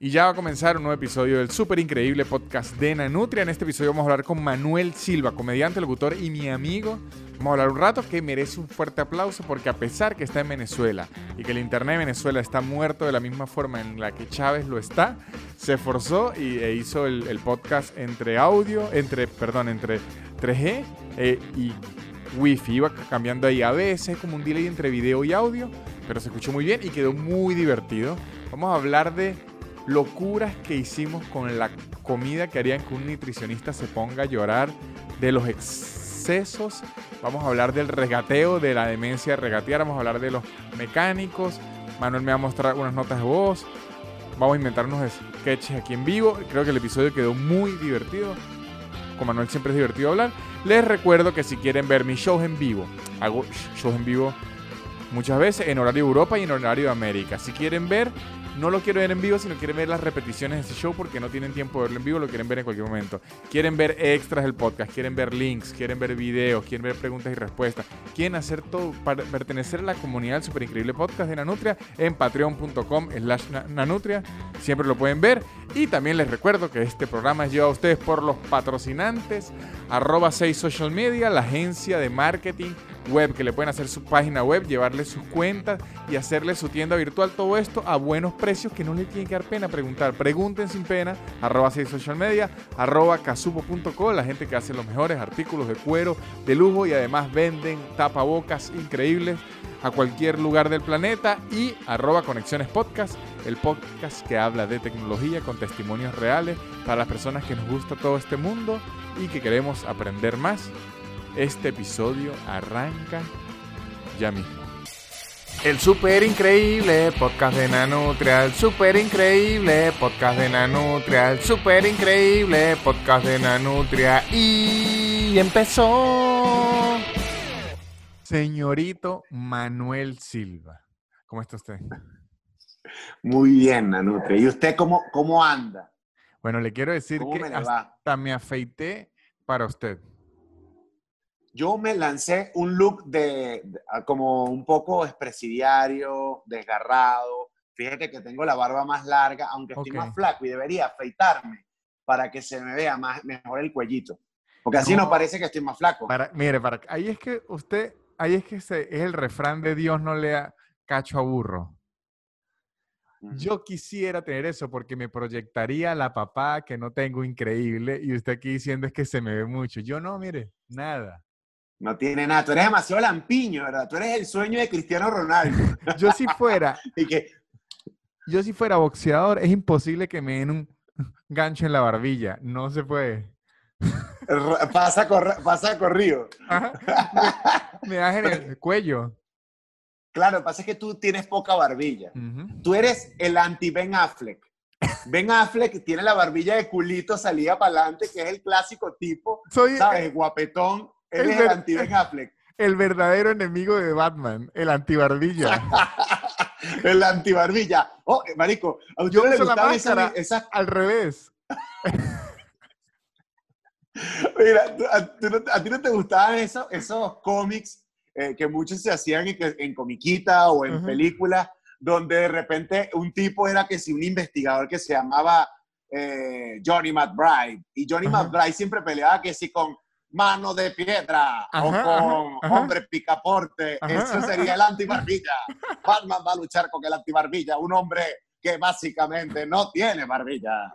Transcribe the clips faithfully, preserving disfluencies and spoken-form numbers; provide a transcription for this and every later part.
Y ya va a comenzar un nuevo episodio del súper increíble podcast de Nanutria. En este episodio vamos a hablar con Manuel Silva, comediante, locutor y mi amigo. Vamos a hablar un rato que merece un fuerte aplauso porque a pesar que está en Venezuela y que el internet en Venezuela está muerto de la misma forma en la que Chávez lo está, se esforzó y, e hizo el, el podcast entre audio, entre, perdón, entre tres G eh, y Wi-Fi. Iba cambiando ahí a veces como un delay entre video y audio, pero se escuchó muy bien y quedó muy divertido. Vamos a hablar de locuras que hicimos con la comida que harían que un nutricionista se ponga a llorar, de los excesos. Vamos a hablar del regateo, de la demencia de regatear. Vamos a hablar de los mecánicos. Manuel me va a mostrar unas notas de voz. Vamos a inventar unos sketches aquí en vivo. Creo que el episodio quedó muy divertido. Con Manuel siempre es divertido hablar. Les recuerdo que si quieren ver mis shows en vivo, hago shows en vivo muchas veces en horario de Europa y en horario de América. Si quieren ver, no lo quiero ver en vivo, sino quieren ver las repeticiones de ese show porque no tienen tiempo de verlo en vivo, lo quieren ver en cualquier momento. Quieren ver extras del podcast, quieren ver links, quieren ver videos, quieren ver preguntas y respuestas. Quieren hacer todo para pertenecer a la comunidad del super increíble podcast de Nanutria en patreon punto com slash nanutria. Siempre lo pueden ver. Y también les recuerdo que este programa es llevado a ustedes por los patrocinantes arroba seis social media, la agencia de marketing web que le pueden hacer su página web, llevarle sus cuentas y hacerle su tienda virtual. Todo esto a buenos precios que no le tienen que dar pena preguntar. Pregunten sin pena. Arroba seis social media, arroba casupo punto co, la gente que hace los mejores artículos de cuero de lujo y además venden tapabocas increíbles a cualquier lugar del planeta. Y arroba conexiones podcast, el podcast que habla de tecnología con testimonios reales para las personas que nos gusta todo este mundo y que queremos aprender más. Este episodio arranca ya mismo. El súper increíble podcast de Nanutria, el súper increíble podcast de Nanutria, el súper increíble podcast de Nanutria. Y empezó. Señorito Manuel Silva, ¿cómo está usted? Muy bien, Nanutria. ¿Y usted cómo, cómo anda? Bueno, le quiero decir ¿Cómo que me le hasta va? me afeité para usted. Yo me lancé un look de, de como un poco expresidiario, desgarrado. Fíjate que tengo la barba más larga, aunque estoy Ok. más flaco y debería afeitarme para que se me vea más, mejor el cuellito. Porque así No. no parece que estoy más flaco. Para, mire, para, ahí es que usted, ahí es que se, es el refrán de Dios no le da cacho a burro. Ujú. Yo quisiera tener eso porque me proyectaría la papá que no tengo increíble y usted aquí diciendo es que se me ve mucho. Yo no, mire, nada. No tiene nada. Tú eres demasiado lampiño, ¿verdad? Tú eres el sueño de Cristiano Ronaldo. Yo si fuera, Y que yo si fuera boxeador, es imposible que me den un gancho en la barbilla. No se puede. r- pasa, corre- pasa corrido. Ajá. Me, me das en el cuello. Claro, lo que pasa es que tú tienes poca barbilla. Ujú. Tú eres el anti-Ben Affleck. Ben Affleck tiene la barbilla de culito salida para adelante, que es el clásico tipo, Soy ¿sabes? Guapetón. Él el es el ver- anti-Ben Affleck. el verdadero enemigo de Batman, el antibarbilla. El anti-barbilla. Oh, marico, ¿a usted Yo no le uso la gustaban esas, máscara esas- al revés. Mira, tú- a, tú no- a ti no te gustaban esos, esos cómics eh, que muchos se hacían en, en comiquita o en Ajá. películas, donde de repente un tipo era que si un investigador que se llamaba eh, Johnny McBride, y Johnny Ajá. McBride siempre peleaba que si con mano de piedra Ajá, o con ajá, ajá. hombre picaporte, Ajá, eso ajá, sería el antibarbilla. Batman va a luchar con el antibarbilla, un hombre que básicamente no tiene barbilla.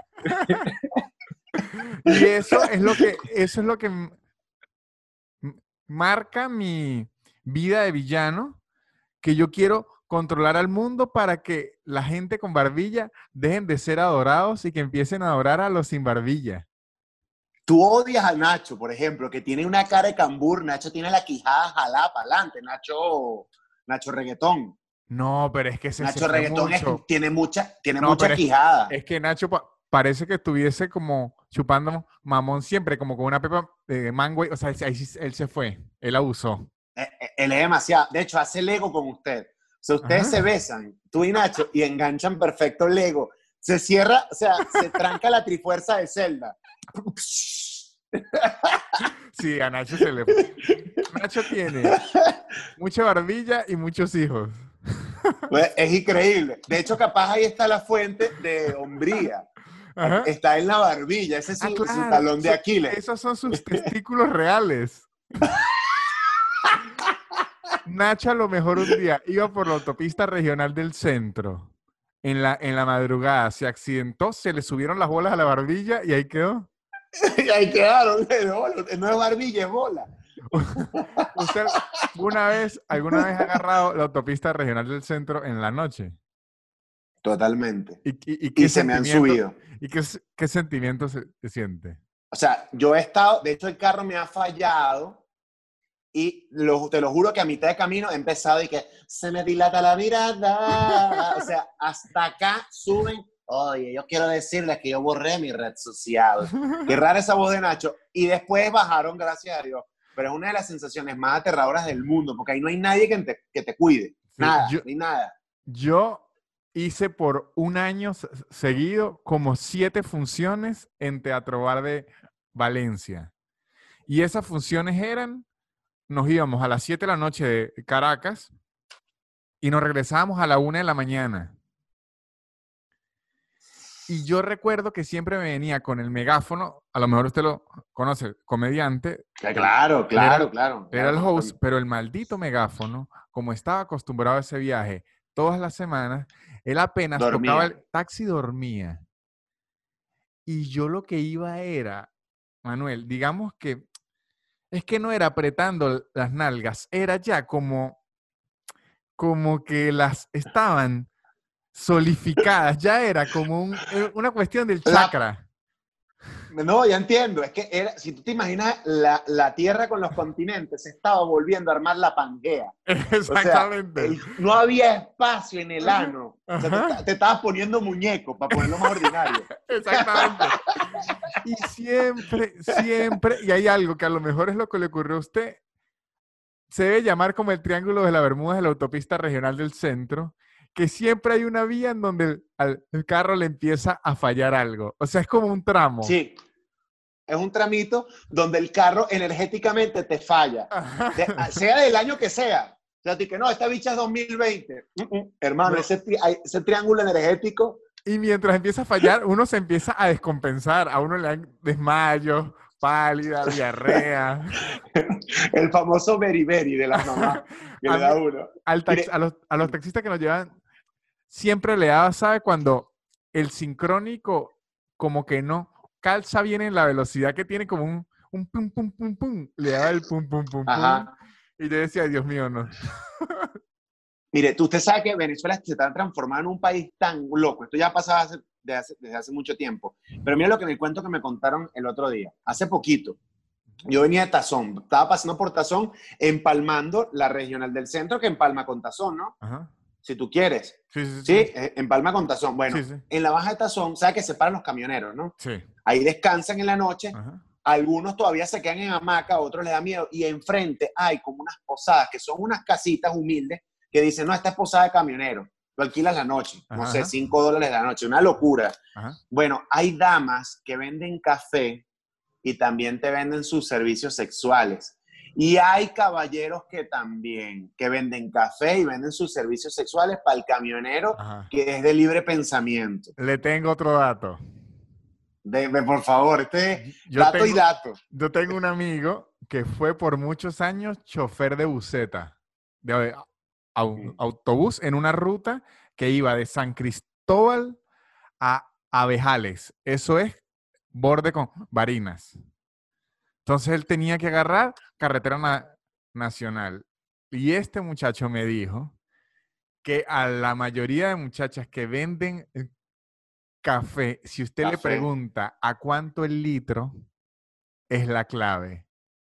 Y eso es lo que, eso es lo que m- m- marca mi vida de villano, que yo quiero controlar al mundo para que la gente con barbilla dejen de ser adorados y que empiecen a adorar a los sin barbilla. Tú odias a Nacho, por ejemplo, que tiene una cara de cambur. Nacho tiene la quijada jalada para adelante. Nacho, Nacho Reggaetón. No, pero es que ese se Nacho fue Reggaetón es- mucho. tiene mucha, tiene No, mucha pero es- quijada. Es que Nacho pa- parece que estuviese como chupando mamón siempre, como con una pepa de mango. y- O sea, ahí sí él se fue. Él abusó. Eh, eh, Él es demasiado. De hecho, hace Lego con usted. O sea, ustedes Ajá. se besan, tú y Nacho, y enganchan perfecto Lego. Se cierra, o sea, se tranca la trifuerza de Zelda. Sí, a Nacho se le fue. Nacho tiene mucha barbilla y muchos hijos. Pues, es increíble. De hecho, capaz ahí está la fuente de hombría. Ajá. Está en la barbilla. Ese es Ah, su, su claro. talón de So- Aquiles. esos son sus testículos reales. Nacho a lo mejor un día iba por la autopista regional del centro en la, en la madrugada, se accidentó, se le subieron las bolas a la barbilla y ahí quedó. Y ahí quedaron. No es barbilla, es bola. ¿Usted alguna vez, alguna vez ha agarrado la autopista regional del centro en la noche? Totalmente. ¿Y, y, y Y qué se me han sentimiento, subido. y qué, s- qué sentimiento se, se siente? O sea, yo he estado, de hecho el carro me ha fallado y lo, te lo juro que a mitad de camino he empezado y que se me dilata la mirada. O sea, hasta acá suben. Oye, yo quiero decirles que yo borré mi red social. Qué rara esa voz de Nacho. Y después bajaron, gracias a Dios. Pero es una de las sensaciones más aterradoras del mundo, porque ahí no hay nadie que te, que te cuide. Sí, Nada, yo, ni nada. yo hice por un año s- seguido como siete funciones en Teatro Bar de Valencia. Y esas funciones eran, nos íbamos a las siete de la noche de Caracas y nos regresábamos a la una de la mañana. Y yo recuerdo que siempre me venía con el megáfono, a lo mejor usted lo conoce, comediante. Que Él, claro, él era, el- claro, claro, era claro. el Conozco. host, pero el maldito megáfono, como estaba acostumbrado a ese viaje todas las semanas, él apenas tocaba Dormía. el taxi, dormía. Y yo lo que iba era, Manuel, digamos que es que no era apretando las nalgas, era ya como, como que las estaban solidificadas, ya era como un- eh, una cuestión del La chakra. No, ya entiendo. Es que era, si tú te imaginas, la, la Tierra con los continentes se estaba volviendo a armar la Pangea. O sea, Exactamente. el- no había espacio en el Ajá, ano. O sea, te, ajá, te estabas poniendo muñeco, para ponerlo más ordinario. exactamente. Y siempre, siempre, y hay algo que a lo mejor es lo que le ocurrió a usted, se debe llamar como el Triángulo de la Bermuda de la autopista regional del centro, que siempre hay una vía en donde el, al el carro le empieza a fallar algo. O sea, es como un tramo. Sí, es un tramito donde el carro energéticamente te falla. Ajá. De- sea del año que sea. O sea, tú que no, esta bicha es dos mil veinte. Mm, mm, hermano, No. ese, tri- ese triángulo energético. Y mientras empieza a fallar, uno se empieza a descompensar. A uno le dan desmayos, pálida, diarrea. El famoso beriberi de las mamás que A, le mí, da uno. al tax, Mire, a, los, a los taxistas que nos llevan, siempre le daba, ¿sabe? Cuando el sincrónico como que no calza bien en la velocidad que tiene, como un, un pum, pum, pum, pum. Le daba el pum, pum, pum, pum. ajá. Y yo decía, Dios mío, no. Mire, tú usted sabe que Venezuela se está transformando en un país tan loco. Esto ya pasaba hace, desde, hace, desde hace mucho tiempo. Pero mira lo que me cuento que me contaron el otro día. Hace poquito. Yo venía de Tazón. Estaba pasando por Tazón, empalmando la regional del centro que empalma con Tazón, ¿no? Ajá. Si tú quieres. Sí, sí, Sí, sí. eh, empalma con Tazón. Bueno, Sí, sí. en la baja de Tazón, ¿sabes que separan los camioneros, no? Sí. Ahí descansan en la noche. Ajá. Algunos todavía se quedan en hamaca, otros les da miedo. Y enfrente hay como unas posadas, que son unas casitas humildes, que dicen, no, esta es posada de camionero. Lo alquilas la noche. No Ajá, sé, ajá. cinco dólares la noche. Una locura. Ajá. Bueno, hay damas que venden café y también te venden sus servicios sexuales. Y hay caballeros que también, que venden café y venden sus servicios sexuales para el camionero, Ajá. que es de libre pensamiento. Le tengo otro dato. Deme, por favor, este Yo dato y tengo, dato. yo tengo un amigo que fue por muchos años chofer de buseta, de au- autobús en una ruta que iba de San Cristóbal a Abejales. Eso es borde con Barinas. Entonces él tenía que agarrar carretera na- nacional. Y este muchacho me dijo que a la mayoría de muchachas que venden eh, café, si usted le Café. pregunta a cuánto el litro, es la clave.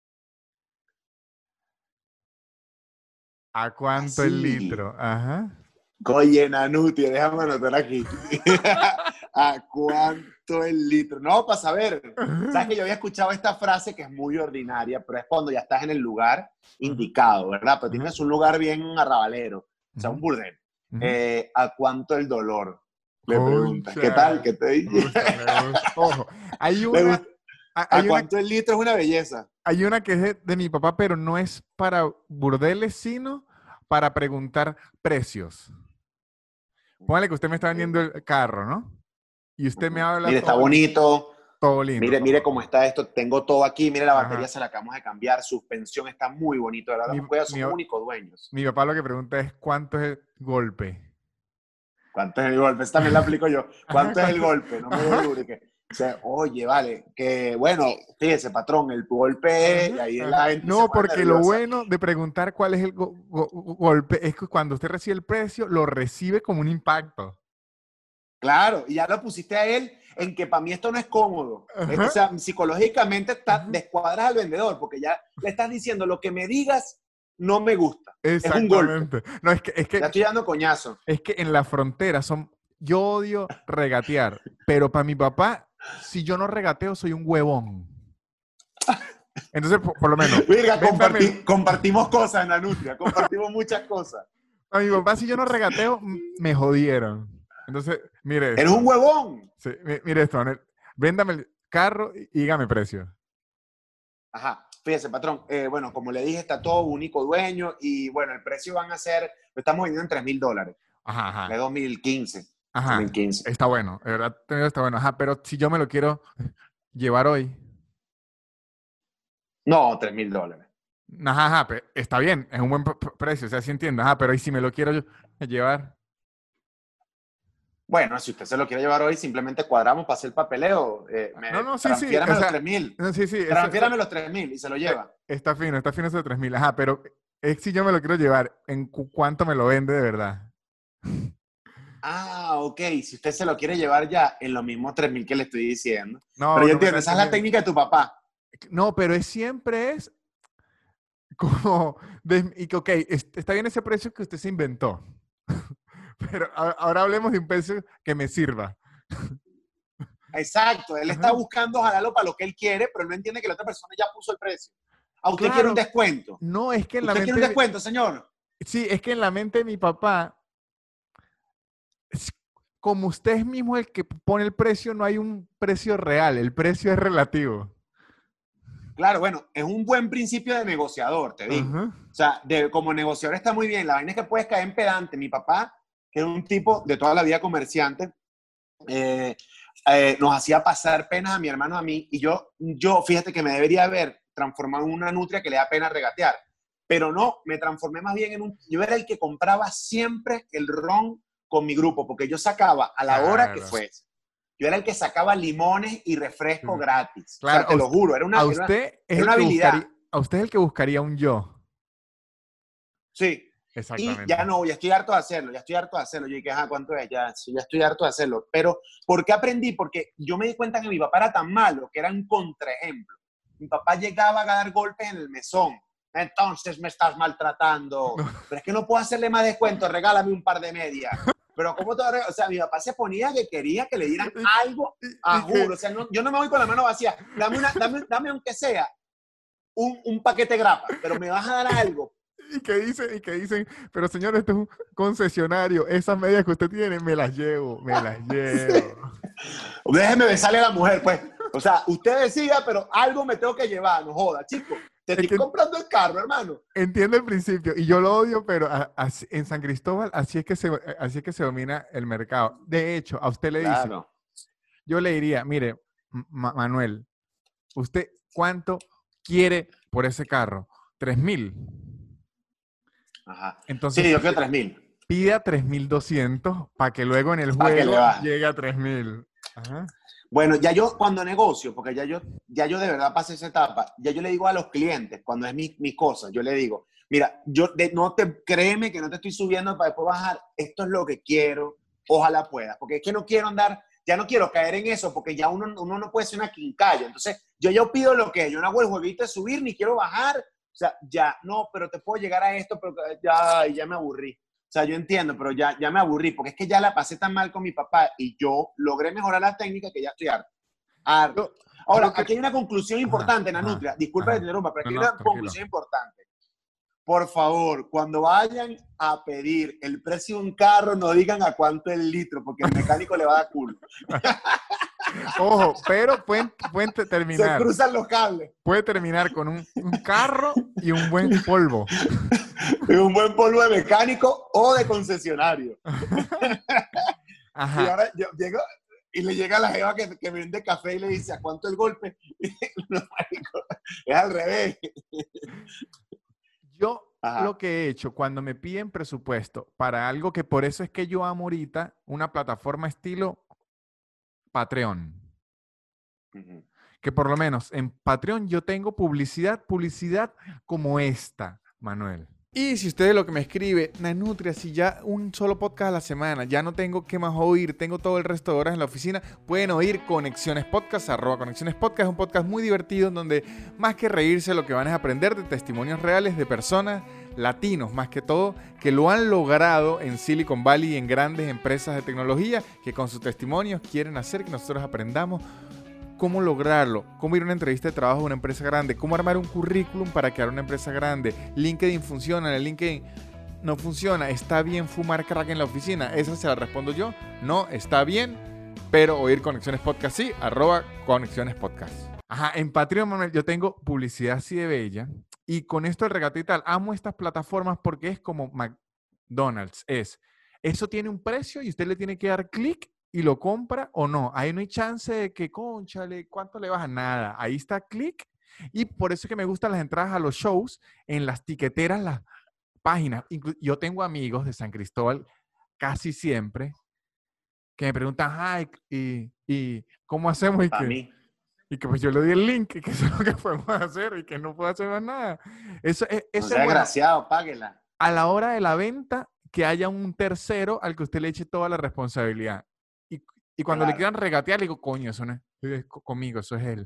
¿A cuánto el Así. litro? Ajá. Oye, Nanuti, déjame anotar aquí. ¿A cuánto el litro? No, para saber. Sabes que yo había escuchado esta frase que es muy ordinaria, pero es cuando ya estás en el lugar indicado, ¿verdad? Pero Ajá. tienes un lugar bien arrabalero, o sea, un Ujú. burdel. Ujú. Eh, ¿a cuánto el dolor? Le preguntas. ¿Qué Concha, tal? ¿Qué te me dice? gusta, me gusta. Ojo, hay Me una, gusta. ha- ¿A hay una, cuánto el litro es una belleza? hay una que es de, de mi papá, pero no es para burdeles, sino para preguntar precios. Póngale que usted me está vendiendo el carro, ¿no? Y usted me habla... Mire, está todo, bonito. todo lindo. Mire, todo mire lindo. cómo está esto. Tengo todo aquí. Mire, la batería Ajá. se la acabamos de cambiar. Suspensión está muy bonito. De verdad, Mi, los cuidados son mi, únicos dueños. mi papá lo que pregunta es ¿cuánto es el golpe? ¿Cuánto es el golpe? Esa también la aplico yo. Ajá, ¿Cuánto es el ¿cuánto? golpe? No me dé Ajá, duro. y que, o sea, oye, vale, que bueno, fíjese, patrón, el golpe es, y ajá, ahí ajá. la gente se No, pone porque lo nerviosa. bueno de preguntar cuál es el go- go- golpe es que cuando usted recibe el precio, lo recibe como un impacto. Claro, y ya lo pusiste a él en que para mí esto no es cómodo. Eh, O Ajá, sea, psicológicamente está, ajá. descuadras al vendedor, porque ya le estás diciendo lo que me digas no me gusta. Es un golpe. Exactamente. No, es que, es Ya que, estoy dando coñazo. es que en la frontera son... Yo odio regatear, pero para mi papá, si yo no regateo, soy un huevón. Entonces, por, por lo menos, Mira, véndame... comparti- compartimos cosas en la nutria, compartimos muchas cosas. A mi papá, si yo no regateo, m- me jodieron. Entonces, mire Eres un esto. huevón. Sí, mi- mire esto, Anel. Véndame el carro y y dígame precio. Ajá, fíjese, patrón. eh, bueno, como le dije, está todo único dueño y bueno, el precio van a ser, lo estamos vendiendo en tres mil dólares, Ajá, de ajá. dos mil quince. dos Ajá. mil quince. Está bueno, de verdad, te digo, está bueno. Ajá, pero si yo me lo quiero llevar hoy. No, tres mil dólares. Ajá, ajá, pe- está bien, es un buen pre- pre- precio, o sea, sí entiendo. Ajá, pero ¿y si me lo quiero yo- llevar? Bueno, si usted se lo quiere llevar hoy, simplemente cuadramos para hacer el papeleo. Eh, me, No, no, sí, sí. transfiérame O los sea, tres mil. no, sí, sí. ese- Transfiérame los tres mil y se lo eh, lleva. está fino, está fino esos tres mil. Ajá, pero es si yo me lo quiero llevar, ¿en cu- cuánto me lo vende de verdad? Ah, ok. Si usted se lo quiere llevar ya en los mismos tres mil que le estoy diciendo. No, Pero yo no me entiendo, está esa es la entendiendo. técnica de tu papá. No, pero es siempre es como, des- y que, ok, es- está bien ese precio que usted se inventó, pero a- ahora hablemos de un precio que me sirva. Exacto. Él está Ajá. buscando jalarlo para lo que él quiere, pero él no entiende que la otra persona ya puso el precio. ¿A usted quiere un Claro, descuento? no, es que en la ¿Usted quiere un mente, de- descuento, señor? sí, es que en la mente de mi papá, es- como usted es mismo el que pone el precio, no hay un precio real, el precio es relativo. Claro, bueno, es un buen principio de negociador, te digo. Ajá. O sea, de, como negociador está muy bien. La vaina es que puedes caer en pedante. Mi papá, que era un tipo de toda la vida comerciante, eh, eh, nos hacía pasar penas a mi hermano a mí. Y yo, yo, fíjate que me debería haber transformado en una nutria que le da pena regatear. Pero no, me transformé más bien en un... Yo era el que compraba siempre el ron con mi grupo, porque yo sacaba a la hora que Claro. fuese. Yo era el que sacaba limones y refresco Sí. gratis. Claro, O sea, te a lo usted- juro, era una, A era una, usted es era el una que habilidad. buscaría, a usted es el que buscaría un yo. Sí. Y Exactamente. ya no, ya estoy harto de hacerlo, ya estoy harto de hacerlo. Yo dije, ajá, ¿cuánto es? Ya, sí, ya estoy harto de hacerlo. Pero, ¿por qué aprendí? Porque yo me di cuenta que mi papá era tan malo que era un contraejemplo. Mi papá llegaba a dar golpes en el mesón. Entonces me estás maltratando. Pero es que no puedo hacerle más descuento, regálame un par de medias. Pero ¿cómo te va a regalar? O sea, mi papá se ponía que quería que le dieran algo a Y que- juro. O sea, no, yo no me voy con la mano vacía. Dame, una, dame, dame aunque sea un, un paquete grapa, pero me vas a dar algo. Y que dicen, y que dicen, pero señor, este es un concesionario, esas medias que usted tiene, me las llevo, me las llevo. Déjeme besarle a la mujer, pues. O sea, usted decida, pero algo me tengo que llevar, no joda, chico. Te Es estoy que- comprando el carro, hermano. Entiendo el principio, y yo lo odio, pero a- así- en San Cristóbal así es, que se, así es que se domina el mercado. De hecho, a usted le dicen, Claro. yo le diría, mire, Ma- Manuel, ¿usted cuánto quiere por ese carro? ¿Tres mil? Ajá. Entonces Sí, yo pide, quiero tres mil. pide a tres mil doscientos para que luego en el Pa' que le juego baje. llegue a tres mil. Ajá. Bueno, ya yo cuando negocio, porque ya yo, ya yo de verdad pasé esa etapa, ya yo le digo a los clientes, cuando es mi, mi cosa, yo le digo, mira, yo de- no te, créeme que no te estoy subiendo para después bajar, esto es lo que quiero, ojalá puedas, porque es que no quiero andar, ya no quiero caer en eso, porque ya uno, uno no puede ser una quincalla, entonces yo yo pido lo que es, yo no hago el jueguito de subir, ni quiero bajar, o sea, ya, no, pero te puedo llegar a esto, pero ya, ya me aburrí. O sea, yo entiendo, pero ya, ya me aburrí, porque es que ya la pasé tan mal con mi papá y yo logré mejorar la técnica que ya estoy harto. Harto. Yo- Ahora, creo que- aquí hay una conclusión importante, Ajá, Nanutria. ajá, Disculpa que ajá. te interrumpa, pero aquí No, hay no, una tranquilo. conclusión importante. Por favor, cuando vayan a pedir el precio de un carro, no digan a cuánto es el litro, porque el mecánico le va a dar culo. Ojo, pero pueden, pueden te- Se terminar. cruzan los cables. Puede terminar con un, un carro y un buen polvo. Es un buen polvo de mecánico o de concesionario. Y Ajá. ahora yo llego y le llega a la jeva que, que vende café y le dice, ¿a cuánto el golpe? No, marico, es al revés. Yo Ajá. lo que he hecho cuando me piden presupuesto para algo que por eso es que yo amo ahorita una plataforma estilo Patreon. Ujú. Que por lo menos en Patreon yo tengo publicidad, publicidad como esta, Manuel. Y si ustedes lo que me escribe, Nanutria, si ya un solo podcast a la semana, ya no tengo qué más oír, tengo todo el resto de horas en la oficina, pueden oír Conexiones Podcast, arroba Conexiones Podcast, es un podcast muy divertido en donde más que reírse lo que van es aprender de testimonios reales de personas latinos, más que todo, que lo han logrado en Silicon Valley y en grandes empresas de tecnología, que con sus testimonios quieren hacer que nosotros aprendamos cómo lograrlo, cómo ir a una entrevista de trabajo a una empresa grande, cómo armar un currículum para crear una empresa grande. LinkedIn funciona, el LinkedIn no funciona. ¿Está bien fumar crack en la oficina? Esa se la respondo yo. No, está bien, pero oír Conexiones Podcast sí, arroba Conexiones Podcast. Ajá, en Patreon, Manuel, yo tengo publicidad así de bella. Y con esto el regato y tal, amo estas plataformas porque es como McDonald's. Es, eso tiene un precio y usted le tiene que dar clic y lo compra o no. Ahí no hay chance de que, cónchale, ¿cuánto le baja? Nada. Ahí está clic. Y por eso es que me gustan las entradas a los shows en las tiqueteras, las páginas. Inclu- yo tengo amigos de San Cristóbal casi siempre que me preguntan, ay, ¿y, y cómo hacemos? Y Para que, mí. y que pues yo le doy el link, y que eso es lo que podemos hacer y que no puedo hacer más nada. Eso es, No eso sea es bueno. desgraciado, páguela. A la hora de la venta, que haya un tercero al que usted le eche toda la responsabilidad. Y, y cuando le Claro. quieran regatear, le digo, coño, eso no es, es co- conmigo, eso es él.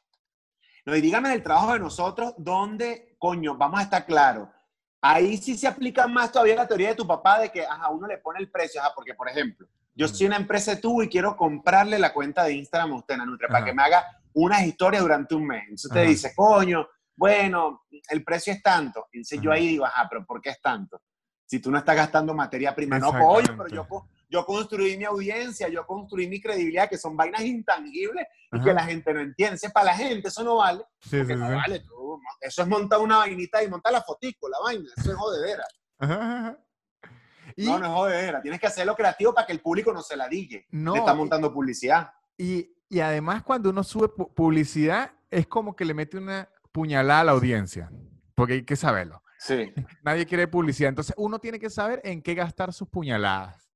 No, y dígame el trabajo de nosotros, ¿dónde, coño, vamos a estar claros? Ahí sí se aplica más todavía la teoría de tu papá de que, ajá, uno le pone el precio, ajá, porque, por ejemplo, yo soy una empresa de tubo y quiero comprarle la cuenta de Instagram a usted, Nanutria, para Ajá. que me haga unas historias durante un mes. Entonces usted Ajá. dice, coño, bueno, el precio es tanto. Y entonces yo Ajá. ahí digo, ajá, pero ¿por qué es tanto? Si tú no estás gastando materia prima, no, coño, pero Exactamente. yo, co- yo construí mi audiencia, yo construí mi credibilidad, que son vainas intangibles y Ajá. que la gente no entiende. Entonces, para la gente eso no vale, Sí, porque sí, no sí. vale. Tú, eso es montar una vainita y montar la fotico, la vaina, eso es jodedera. Ajá, ajá. Y No, no es jodedera. Tienes que hacerlo creativo para que el público no se la digue. No, Le está y- montando publicidad. Y, y además cuando uno sube pu- publicidad, es como que le mete una puñalada a la audiencia, porque hay que saberlo. Sí. Nadie quiere publicidad, entonces uno tiene que saber en qué gastar sus puñaladas.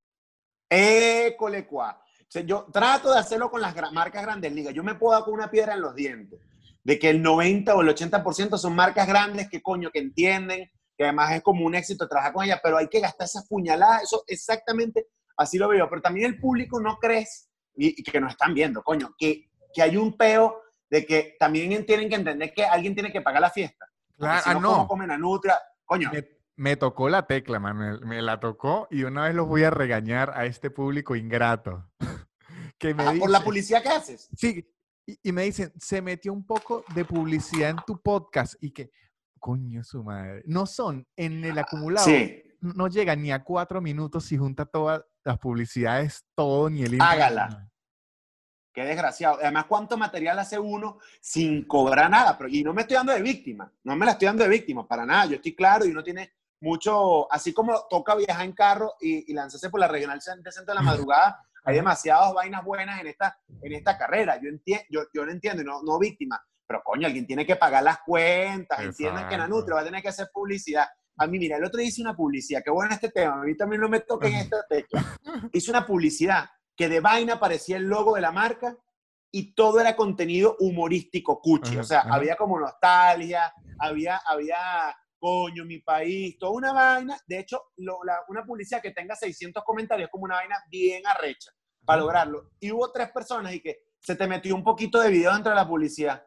École cuá. O sea, yo trato de hacerlo con las gra- marcas grandes ligas. Yo me puedo dar con una piedra en los dientes. De que el noventa o el ochenta por ciento son marcas grandes que coño, que entienden, que además es como un éxito trabajar con ellas, pero hay que gastar esas puñaladas. Eso exactamente así lo veo. Pero también el público no crees, y, y que nos están viendo, coño, que, que hay un peo de que también tienen que entender que alguien tiene que pagar la fiesta. Porque Claro, si ah, no, no. ¿cómo comen a Nutria? Coño, Me, me tocó la tecla, Manuel, me la tocó y una vez los voy a regañar a este público ingrato que me ajá, por la dice, publicidad que haces. sí, y, y me dicen, se metió un poco de publicidad en tu podcast y que, coño su madre, no son en el acumulado. Sí, No llega ni a cuatro minutos si junta todas las publicidades, todo, ni el intro. hágala. Qué desgraciado. Además, ¿cuánto material hace uno sin cobrar nada? Pero, y no me estoy dando de víctima, no me la estoy dando de víctima, para nada. Yo estoy claro y uno tiene mucho, así como toca viajar en carro y, y lanzarse por la regional de centro de la madrugada, hay demasiadas vainas buenas en esta, en esta carrera. Yo, entiendo, yo, yo lo entiendo, y no, no víctima, pero coño, alguien tiene que pagar las cuentas, entiendan que Nanutria va a tener que hacer publicidad. A mí, mira, el otro día hice una publicidad, qué bueno este tema, a mí también no me toca en esta tecla. Hice una publicidad que de vaina aparecía el logo de la marca y todo era contenido humorístico, cuchi. Ajá, O sea, ajá. había como nostalgia, había, había, coño, mi país, toda una vaina. De hecho, lo, la, una publicidad que tenga seiscientos comentarios es como una vaina bien arrecha para lograrlo. Y hubo tres personas y que se te metió un poquito de video dentro de la publicidad.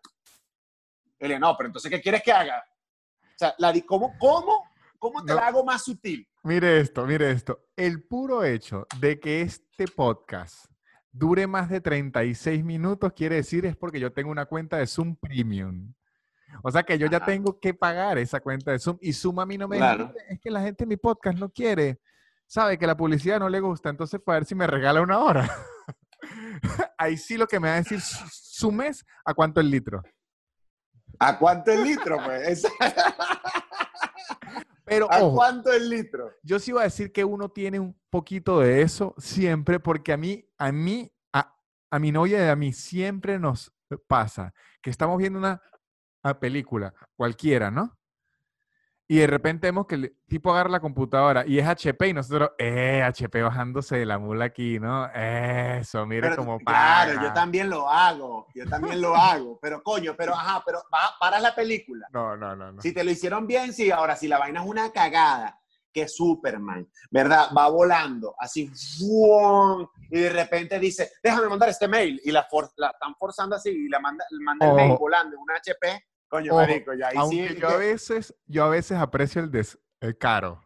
Y le no, pero entonces, ¿qué quieres que haga? O sea, la, di- ¿cómo, cómo, cómo te No. la hago más sutil? Mire esto, mire esto. El puro hecho de que este podcast dure más de treinta y seis minutos quiere decir es porque yo tengo una cuenta de Zoom Premium. O sea que yo ya Ajá. tengo que pagar esa cuenta de Zoom y Zoom a mí no me Claro. dice, es que la gente en mi podcast no quiere, sabe que la publicidad no le gusta, entonces fue a ver si me regala una hora. Ahí sí lo que me va a decir su, su mes, ¿a cuánto el litro? ¿A cuánto el litro, pues? Pero, ¿A ojo, cuánto el litro? yo sí iba a decir que uno tiene un poquito de eso siempre, porque a mí, a mí, a, a mi novia y a mí siempre nos pasa que estamos viendo una, una película cualquiera, ¿no? Y de repente vemos que el tipo agarra la computadora y es H P y nosotros, eh, H P bajándose de la mula aquí, ¿no? Eso, mire Pero, cómo claro, yo paga. también lo hago, yo también lo hago, pero coño, pero ajá, pero va- paras la película. No, no, no, no. Si te lo hicieron bien, sí, ahora si la vaina es una cagada, que Superman, ¿verdad? Va volando, así, ¡fuum! Y de repente dice, déjame mandar este mail, y la, for la están forzando así, y la manda, manda el mail Ojo, volando en un H P, coño, ojo, marico, ya ahí sí, aunque yo a que, veces, yo a veces aprecio el, des, el caro.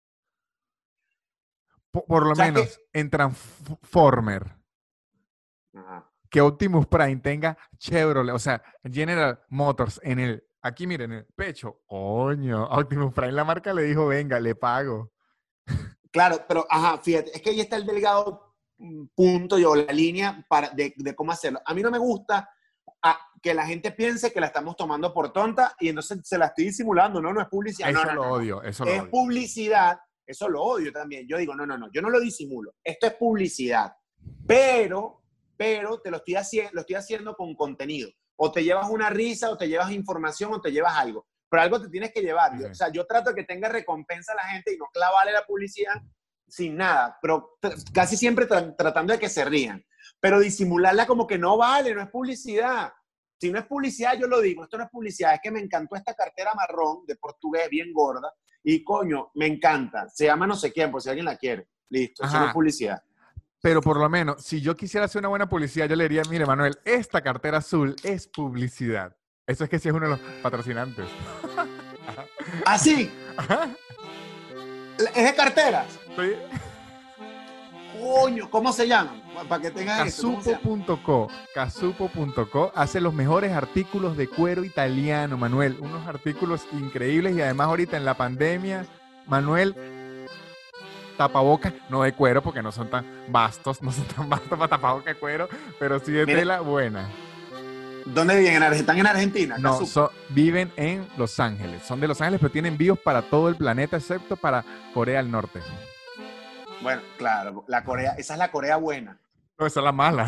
Por, por lo ¿sabes menos qué? en Transformer, Ajá. que Optimus Prime tenga Chevrolet, o sea, General Motors en el, aquí miren, en el pecho. Coño, Optimus Prime la marca le dijo, venga, le pago. Claro, pero, ajá, fíjate, es que ahí está el delgado mm, punto yo, la línea para, de, de cómo hacerlo. A mí no me gusta ah, que la gente piense que la estamos tomando por tonta y entonces se la estoy disimulando, no, no es publicidad, no, Eso no, lo no, no. odio, eso lo Es odio. publicidad, eso lo odio también. Yo digo, no, no, no, yo no lo disimulo, esto es publicidad, pero, pero te lo estoy, haciendo, lo estoy haciendo con contenido. O te llevas una risa, o te llevas información, o te llevas algo. Pero algo te tienes que llevar. Sí, Yo, sí. o sea, yo trato de que tenga recompensa a la gente y no clavarle la publicidad sin nada, pero casi siempre tra tratando de que se rían. Pero disimularla como que no vale, no es publicidad. Si no es publicidad, yo lo digo, esto no es publicidad, es que me encantó esta cartera marrón de portugués bien gorda y coño, me encanta. Se llama no sé quién, por si alguien la quiere. Listo, eso no es Ajá, publicidad. pero por lo menos, si yo quisiera hacer una buena publicidad, yo le diría, mire, Manuel, esta cartera azul es publicidad. Eso es que sí es uno de los patrocinantes. Ajá. Así, Ajá. es de carteras. Sí. Coño, ¿cómo se llaman? Para que tengan eso. ¿Cómo se Casupo llama? punto co, casupo punto co hace los mejores artículos de cuero italiano, Manuel. Unos artículos increíbles y además ahorita en la pandemia, Manuel, tapabocas, no de cuero porque no son tan vastos, no son tan vastos para tapabocas de cuero, pero sí de Mire, tela buena. ¿dónde viven? ¿Están en Argentina? No, Casupo. so, viven en Los Ángeles. Son de Los Ángeles, pero tienen envíos para todo el planeta excepto para Corea del Norte. Bueno, claro, la Corea, esa es la Corea buena. No, esa es la mala.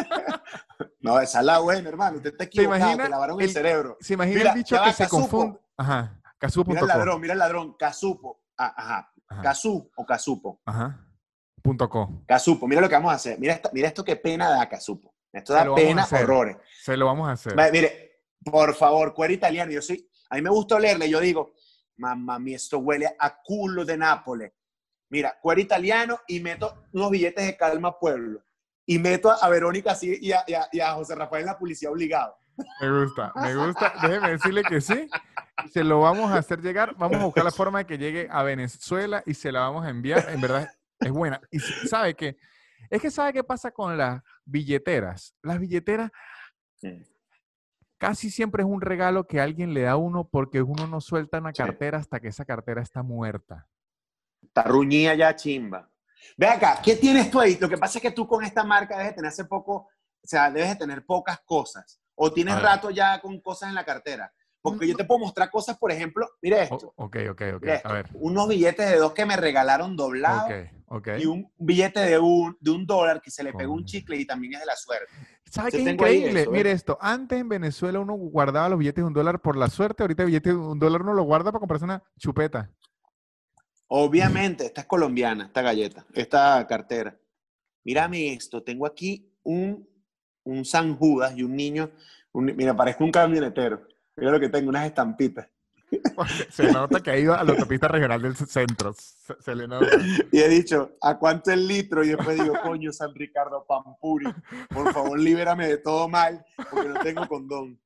No, esa es la buena, hermano. Usted está ¿Se equivocado, imagina te lavaron el, el, cerebro. se imagina Mira, el bicho ya que va, se Casupo. confunde? Ajá, casupo Mira punto el co. ladrón, mira el ladrón. Casupo. Ah, ajá. Ajá, Casú o Casupo. ajá, punto co. Casupo. Mira lo que vamos a hacer. Mira esto, mira esto que pena da Casupo. Esto Se da lo vamos a pena, hacer. horrores. Se lo vamos a hacer. Va, mire, por favor, cuero italiano. Yo soy, a mí me gusta olerle. Yo digo, mamá mía, esto huele a culo de Nápoles. Mira, cuero italiano y meto unos billetes de Calma Pueblo. Y meto a Verónica así y a, y a, y a José Rafael en la publicidad obligado. Me gusta, me gusta. Déjeme decirle que sí. Se lo vamos a hacer llegar. Vamos a buscar la forma de que llegue a Venezuela y se la vamos a enviar. En verdad es buena. Y sabe que, es que sabe qué pasa con las billeteras. Las billeteras Sí. casi siempre es un regalo que alguien le da a uno porque uno no suelta una Sí. cartera hasta que esa cartera está muerta. Está ruñida ya chimba. Ve acá, ¿qué tienes tú ahí? Lo que pasa es que tú con esta marca debes de tener hace poco, o sea, debes de tener pocas cosas. O tienes rato ya con cosas en la cartera. Porque yo te puedo mostrar cosas, por ejemplo, mira esto. Oh, ok, ok, ok. Mira esto, A ver. unos billetes de dos que me regalaron doblados. Ok, ok. Y un billete de un, de un dólar que se le pegó un Coño. chicle y también es de la suerte. ¿Sabe Yo qué es tengo ahí increíble? eso, Mire ¿ves? esto. Antes en Venezuela uno guardaba los billetes de un dólar por la suerte. Ahorita el billete de un dólar uno lo guarda para comprarse una chupeta. Obviamente, esta es colombiana, esta galleta, esta cartera. Mírame esto, tengo aquí un, un San Judas y un niño, un, mira, parezco un camionetero. Mira lo que tengo, unas estampitas. Se nota que ha ido a la autopista regional del centro. Se, se le nota. Y he dicho, ¿a cuánto el litro? Y después digo, coño, San Ricardo Pampuri, por favor, libérame de todo mal, porque no tengo condón.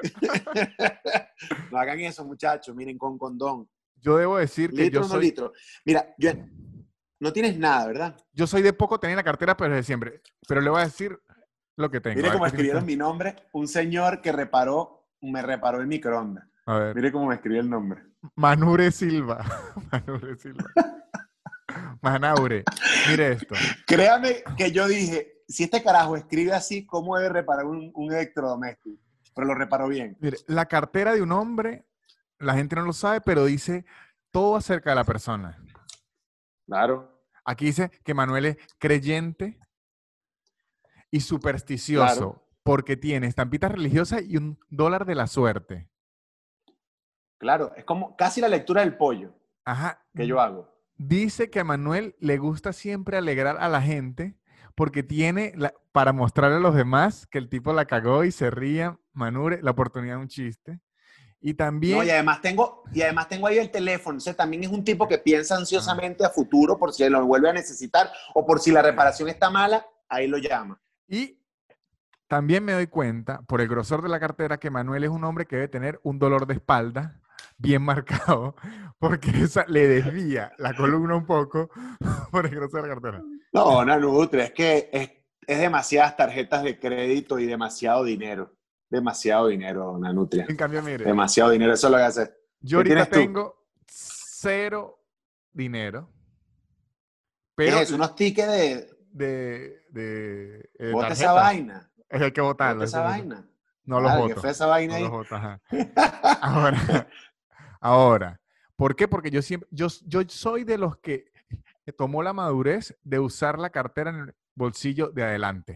No hagan eso, muchachos, miren, con condón. Yo debo decir que ¿Litro yo o no soy, litro? Mira, yo, no tienes nada, ¿verdad? yo soy de poco tener en la cartera, pero de siempre. Pero le voy a decir lo que tengo. Mire A ver, cómo ¿qué tiene escribieron usted? mi nombre, un señor que reparó, me reparó el microondas. A ver. Mire cómo me escribió el nombre. Manure Silva. Manure Silva. Manaure. Mire esto. Créame que yo dije, si este carajo escribe así, ¿cómo debe reparar un, un electrodoméstico? Pero lo reparó bien. Mire, la cartera de un hombre, la gente no lo sabe, pero dice todo acerca de la persona. Claro. Aquí dice que Manuel es creyente y supersticioso Claro. porque tiene estampitas religiosas y un dólar de la suerte. Claro, es como casi la lectura del pollo Ajá. que yo hago. Dice que a Manuel le gusta siempre alegrar a la gente porque tiene, la, para mostrarle a los demás que el tipo la cagó y se ría, Manure, la oportunidad de un chiste. Y también... No, y además tengo, y además tengo ahí el teléfono. O sea, también es un tipo que piensa ansiosamente ah. a futuro por si lo vuelve a necesitar o por si la reparación está mala, ahí lo llama. Y también me doy cuenta, por el grosor de la cartera, que Manuel es un hombre que debe tener un dolor de espalda bien marcado, porque esa le desvía la columna un poco por el grosor de la cartera. No, no, Nutria, es que es, es demasiadas tarjetas de crédito y demasiado dinero. Demasiado dinero, Nanutria. En cambio, mire. Demasiado dinero, eso es lo que hace. Yo ahorita tengo cero dinero. Pero ¿qué es eso? ¿Unos tickets de...? De... de, de Bota esa vaina. Es que hay que votarlo. Bota esa vaina. No los Claro, voto. ¿qué fue esa vaina no ahí? Los voto, ajá. Ahora, ahora, ¿por qué? Porque yo siempre, yo, yo soy de los que tomó la madurez de usar la cartera en el bolsillo de adelante.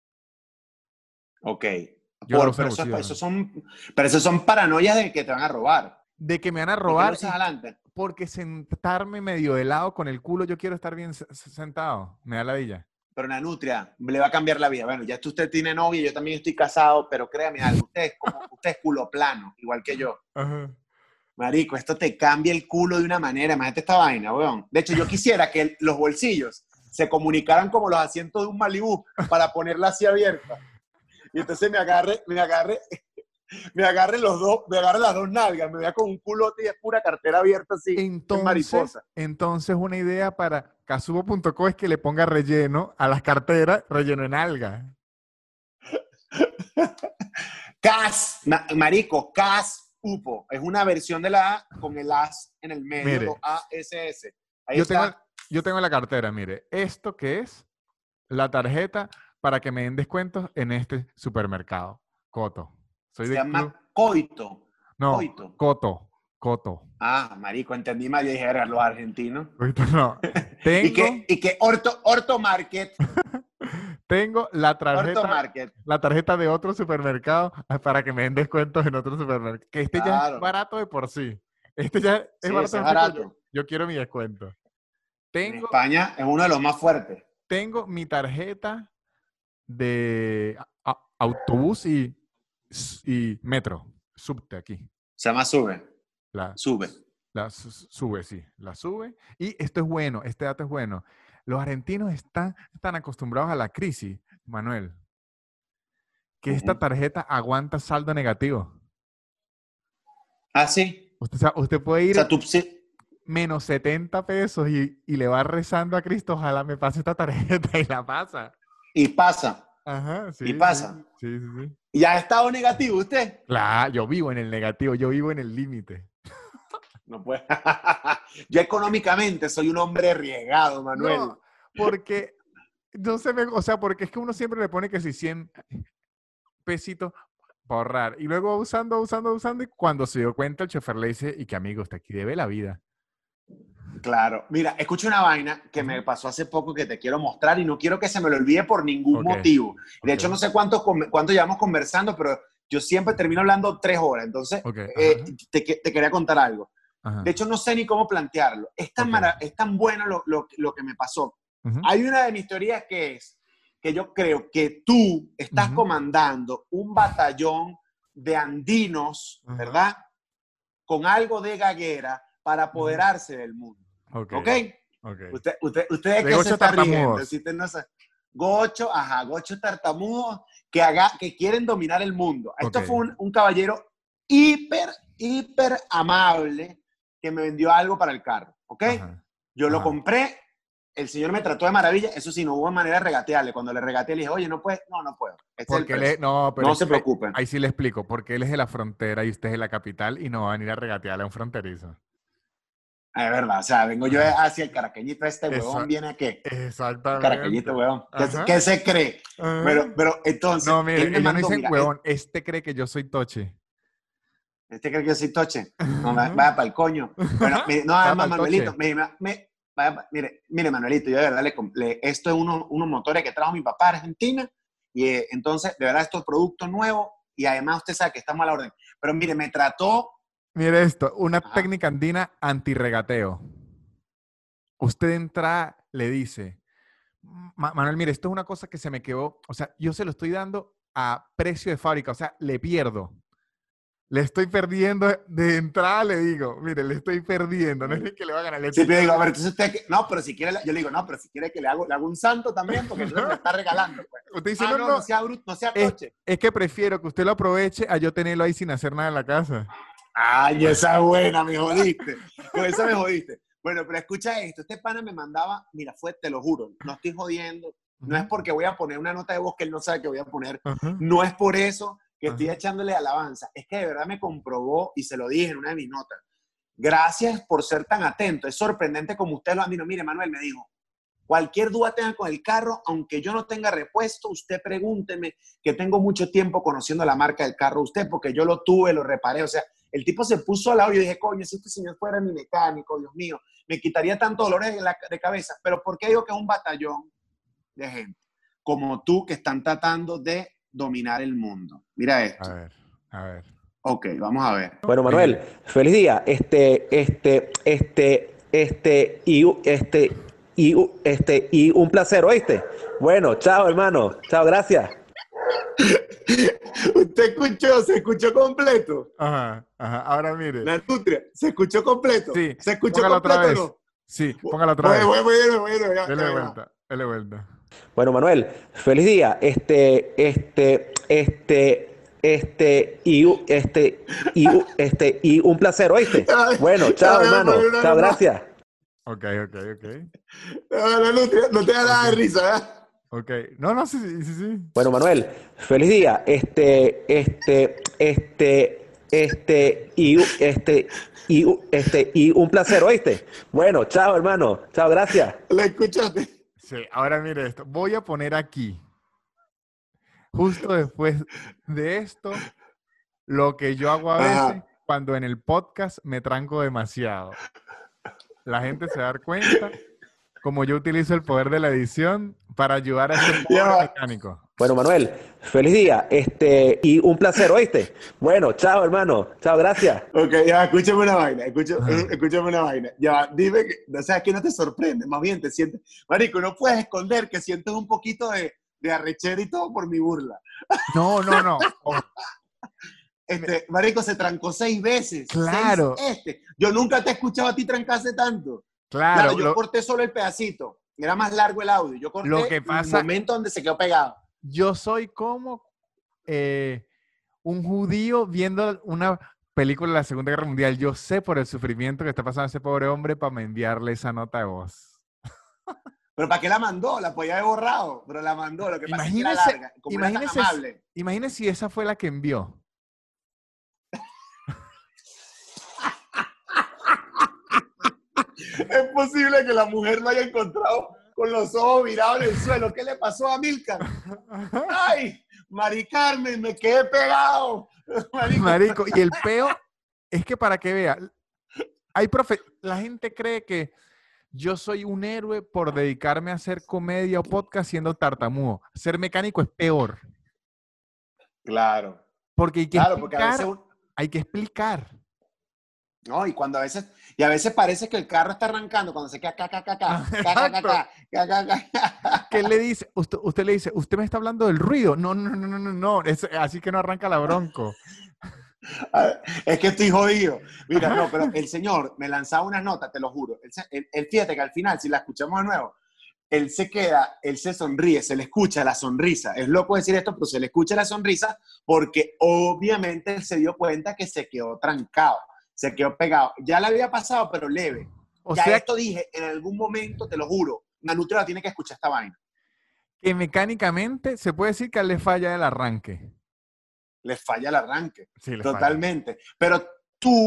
Ok. Yo Por, pero, eso, eso son, pero eso son paranoias de que te van a robar. De que me van a robar. ¿Por qué lo usas adelante? Porque sentarme medio de lado con el culo, yo quiero estar bien sentado. Me da ladilla. Pero Nanutria, le va a cambiar la vida. Bueno, ya usted tiene novia, yo también estoy casado, pero créame algo, usted es, como, usted es culo plano, igual que yo. Ajá. Marico, esto te cambia el culo de una manera. Imagínate esta vaina, weón. De hecho, yo quisiera que los bolsillos se comunicaran como los asientos de un Malibú para ponerla así abierta. Y entonces me agarre, me agarre, me agarre los dos, me agarre las dos nalgas, me vea con un culote y es pura cartera abierta así, entonces, en mariposa. Entonces una idea para casubo punto co es que le ponga relleno a las carteras, relleno en alga. Cas, marico, Cas Upo. Es una versión de la A con el as en el medio, mire, A S S. Ahí yo, está. Tengo, yo tengo en la cartera, mire, esto que es la tarjeta para que me den descuentos en este supermercado. Coto. Soy Se de llama club. Coito. No, Coito. Coto. Coto. Ah, marico, entendí mal. Yo dije, eran los argentinos. Coito no. Tengo... y que, y que Orto, Orto Market. Tengo la tarjeta, Orto Market. la tarjeta de otro supermercado para que me den descuentos en otro supermercado. Que este claro. ya es barato de por sí. Este ya es sí, barato. Es barato. Yo, yo quiero mi descuento. Tengo, en España es uno de los más fuertes. Tengo mi tarjeta de a, autobús y, y metro. Subte aquí. Se llama Sube. La, sube. La sube, sí. La sube. Y esto es bueno, este dato es bueno. Los argentinos están, están acostumbrados a la crisis, Manuel. Que uh-huh. esta tarjeta aguanta saldo negativo. ¿Ah, sí? Usted, o sea, usted puede ir o sea, tú, sí. menos setenta pesos y, y le va rezando a Cristo, ojalá me pase esta tarjeta y la pasa. Y pasa. Ajá, sí. Y pasa. Sí, sí, sí. ¿Y ha estado negativo usted? Claro, yo vivo en el negativo, yo vivo en el límite. No puede. Yo económicamente soy un hombre arriesgado, Manuel. No, porque, no se me, o sea, porque es que uno siempre le pone que si cien pesitos para ahorrar. Y luego usando, usando, usando, y cuando se dio cuenta el chofer le dice, y que amigo, usted aquí debe la vida. Claro. Mira, escucha una vaina que me pasó hace poco que te quiero mostrar y no quiero que se me lo olvide por ningún okay. motivo. De okay. hecho, no sé cuánto, cuánto llevamos conversando, pero yo siempre termino hablando tres horas. Entonces, okay. eh, te, te quería contar algo. Ajá. De hecho, no sé ni cómo plantearlo. Es tan, okay. es tan bueno lo, lo, lo que me pasó. Uh-huh. Hay una de mis teorías que es que yo creo que tú estás uh-huh. comandando un batallón de andinos, uh-huh. ¿verdad? Con algo de gaguera para apoderarse uh-huh. del mundo. ¿Ok? ¿Okay? Okay. Usted, usted, ¿Ustedes qué se está riendo? Si usted no sabe. Gocho, ajá, gocho tartamudo que, haga, que quieren dominar el mundo. Okay. Esto fue un, un caballero hiper, hiper amable que me vendió algo para el carro, ¿ok? Ajá. Yo Ajá. lo compré, el señor me trató de maravilla, eso sí, no hubo manera de regatearle. Cuando le regateé le dije, oye, no puedes, no, no puedo. Este porque es el no, pero no se preocupen. Ahí sí le explico, porque él es de la frontera y usted es de la capital y no va a venir a regatearle a un fronterizo. Es verdad, o sea, vengo yo hacia el caraqueñito, este huevón Esa- viene a qué. Exactamente. Caraqueñito, huevón. ¿Qué, Ajá. qué se cree? Ajá. Pero, pero entonces, No, mire, él me ellos no mandó, dicen mira, él- huevón, este cree que yo soy toche. este cree que yo soy toche. No, va- vaya para el coño. Bueno, mire, no, Va además, pa'l Manuelito, toche. me, me- me- vaya pa- mire, mire, Manuelito, yo de verdad le compré, esto es uno, unos motores que trajo mi papá a Argentina, y eh, entonces, de verdad, esto es producto nuevo, y además usted sabe que estamos a la orden. Pero mire, me trató, Mire esto, una ajá, técnica andina antirregateo. Usted entra, le dice, "Ma- Manuel, mire, esto es una cosa que se me quedó, o sea, yo se lo estoy dando a precio de fábrica, o sea, le pierdo. Le estoy perdiendo de entrada, le digo, mire, le estoy perdiendo, no es ni que le va a ganar, le sí, estoy pero digo, a perdiendo. ver, entonces usted, que- no, pero si quiere, yo le digo, no, pero si quiere que le hago, le hago un santo también, porque entonces me está regalando, pues. Usted dice, Ah, no, no, no no, sea bruto, no sea es, toche. es que prefiero que usted lo aproveche a yo tenerlo ahí sin hacer nada en la casa. Ay, esa es buena, me jodiste. Con esa me jodiste. Bueno, pero escucha esto. Este pana me mandaba, mira, fue, te lo juro, no estoy jodiendo. No es Ujú, porque voy a poner una nota de voz que él no sabe que voy a poner. ajá, No es por eso que estoy ajá. echándole alabanza. Es que de verdad me comprobó y se lo dije en una de mis notas. Gracias por ser tan atento. Es sorprendente como usted lo admiro. Mire, Manuel me dijo, cualquier duda tenga con el carro, aunque yo no tenga repuesto, usted pregúnteme, que tengo mucho tiempo conociendo la marca del carro usted, porque yo lo tuve, lo reparé. O sea, el tipo se puso al lado y yo dije, coño, si este señor fuera mi mecánico, Dios mío, me quitaría tantos dolores de, la, de cabeza. Pero ¿por qué digo que es un batallón de gente como tú que están tratando de dominar el mundo? Mira A esto. ver, a ver. Ok, vamos a ver. Bueno, Manuel, Mire, feliz día. Este, este, este, este, y, u- este, y, u- este, y un placer, ¿oíste? Bueno, chao, hermano. Chao, gracias. ¿Usted escuchó? ¿Se escuchó completo? ajá, ajá. Ahora mire. La nutria, ¿se escuchó completo? Sí, ¿Se escuchó póngala otra completo o vez. no? Sí, póngala otra Bueno, vez. bueno, bueno, bueno, ya, Dele ya, ya. vuelta, dele vuelta. Bueno, Manuel, feliz día. Este, este, este, este, y, u- este, y, u- este, y un placer, ¿oíste? Ya, Bueno, ya chao, voy a hermano. poner una Chao, nota. gracias. Ok, ok, ok. No, la nutria, no te da nada de Ok. risa, ¿verdad? Ok. No, no, sí, sí, sí, sí. Bueno, Manuel, feliz día. Este, este, este, este, y, u- este, y, u- este, y un placer, ¿oíste? Bueno, chao, hermano. Chao, gracias. ¿La escuchaste? Sí, ahora mire esto. Voy a poner aquí, justo después de esto, lo que yo hago a veces Ajá. cuando en el podcast me tranco demasiado. La gente se da cuenta como yo utilizo el poder de la edición para ayudar a este Ya pobre va. mecánico. Bueno, Manuel, feliz día. Este, y un placer, ¿oíste? Bueno, chao, hermano. Chao, gracias. Ok, ya, escúchame una vaina, escucha- Ajá. escúchame una vaina. Ya, va, dime que, o sea, que no te sorprende, más bien te sientes, marico, no puedes esconder que sientes un poquito de, de arrechera y todo por mi burla. No, no, no. Oh, Este, marico, se trancó seis veces. Claro. Seis este. Yo nunca te he escuchado a ti trancarse tanto. claro, Claro, yo lo, corté solo el pedacito. Era más largo el audio. Yo corté Lo que pasa- el momento donde se quedó pegado. yo soy como eh, un judío viendo una película de la Segunda Guerra Mundial. Yo sé por el sufrimiento que está pasando ese pobre hombre para enviarle esa nota de voz. Pero ¿para qué la mandó? La podía haber borrado, pero la mandó. Lo que pasa es que era Imagínese- larga. Como era tan imagínese- amable. Imagínese si esa fue la que envió. Es posible que la mujer lo haya encontrado con los ojos virados en el suelo. ¿Qué le pasó a Milka? ¡Ay! Mari Carmen, me quedé pegado. Marico. Marico, y el peo es que para que vea, hay profe la gente cree que yo soy un héroe por dedicarme a hacer comedia o podcast siendo tartamudo. Ser mecánico es peor, Claro. porque hay que Claro, porque a explicar, veces... un- hay que explicar. No, y cuando a veces... Y a veces parece que el carro está arrancando cuando se queda ca, ca, ca, ca, Ah, ca, ca, ca, exacto. ca, ca, ca, ca. ¿Qué le dice? Usted, usted le dice, usted me está hablando del ruido. No, no, no, no, no, no. Es, así que no arranca la bronco. Es que estoy jodido. Mira, no, pero el señor me lanzaba unas notas, te lo juro. Él, se- él- él, fíjate que al final, si la escuchamos de nuevo, él se queda, él se sonríe, se le escucha la sonrisa. Es loco decir esto, pero se le escucha la sonrisa porque obviamente él se dio cuenta que se quedó trancado, se quedó pegado. Ya le había pasado, pero leve. O ya sea, esto dije, en algún momento, te lo juro, Nanutria tiene que escuchar esta vaina. que mecánicamente se puede decir que a él le falla el arranque. Le falla el arranque. Sí, le falla. Totalmente. Pero tú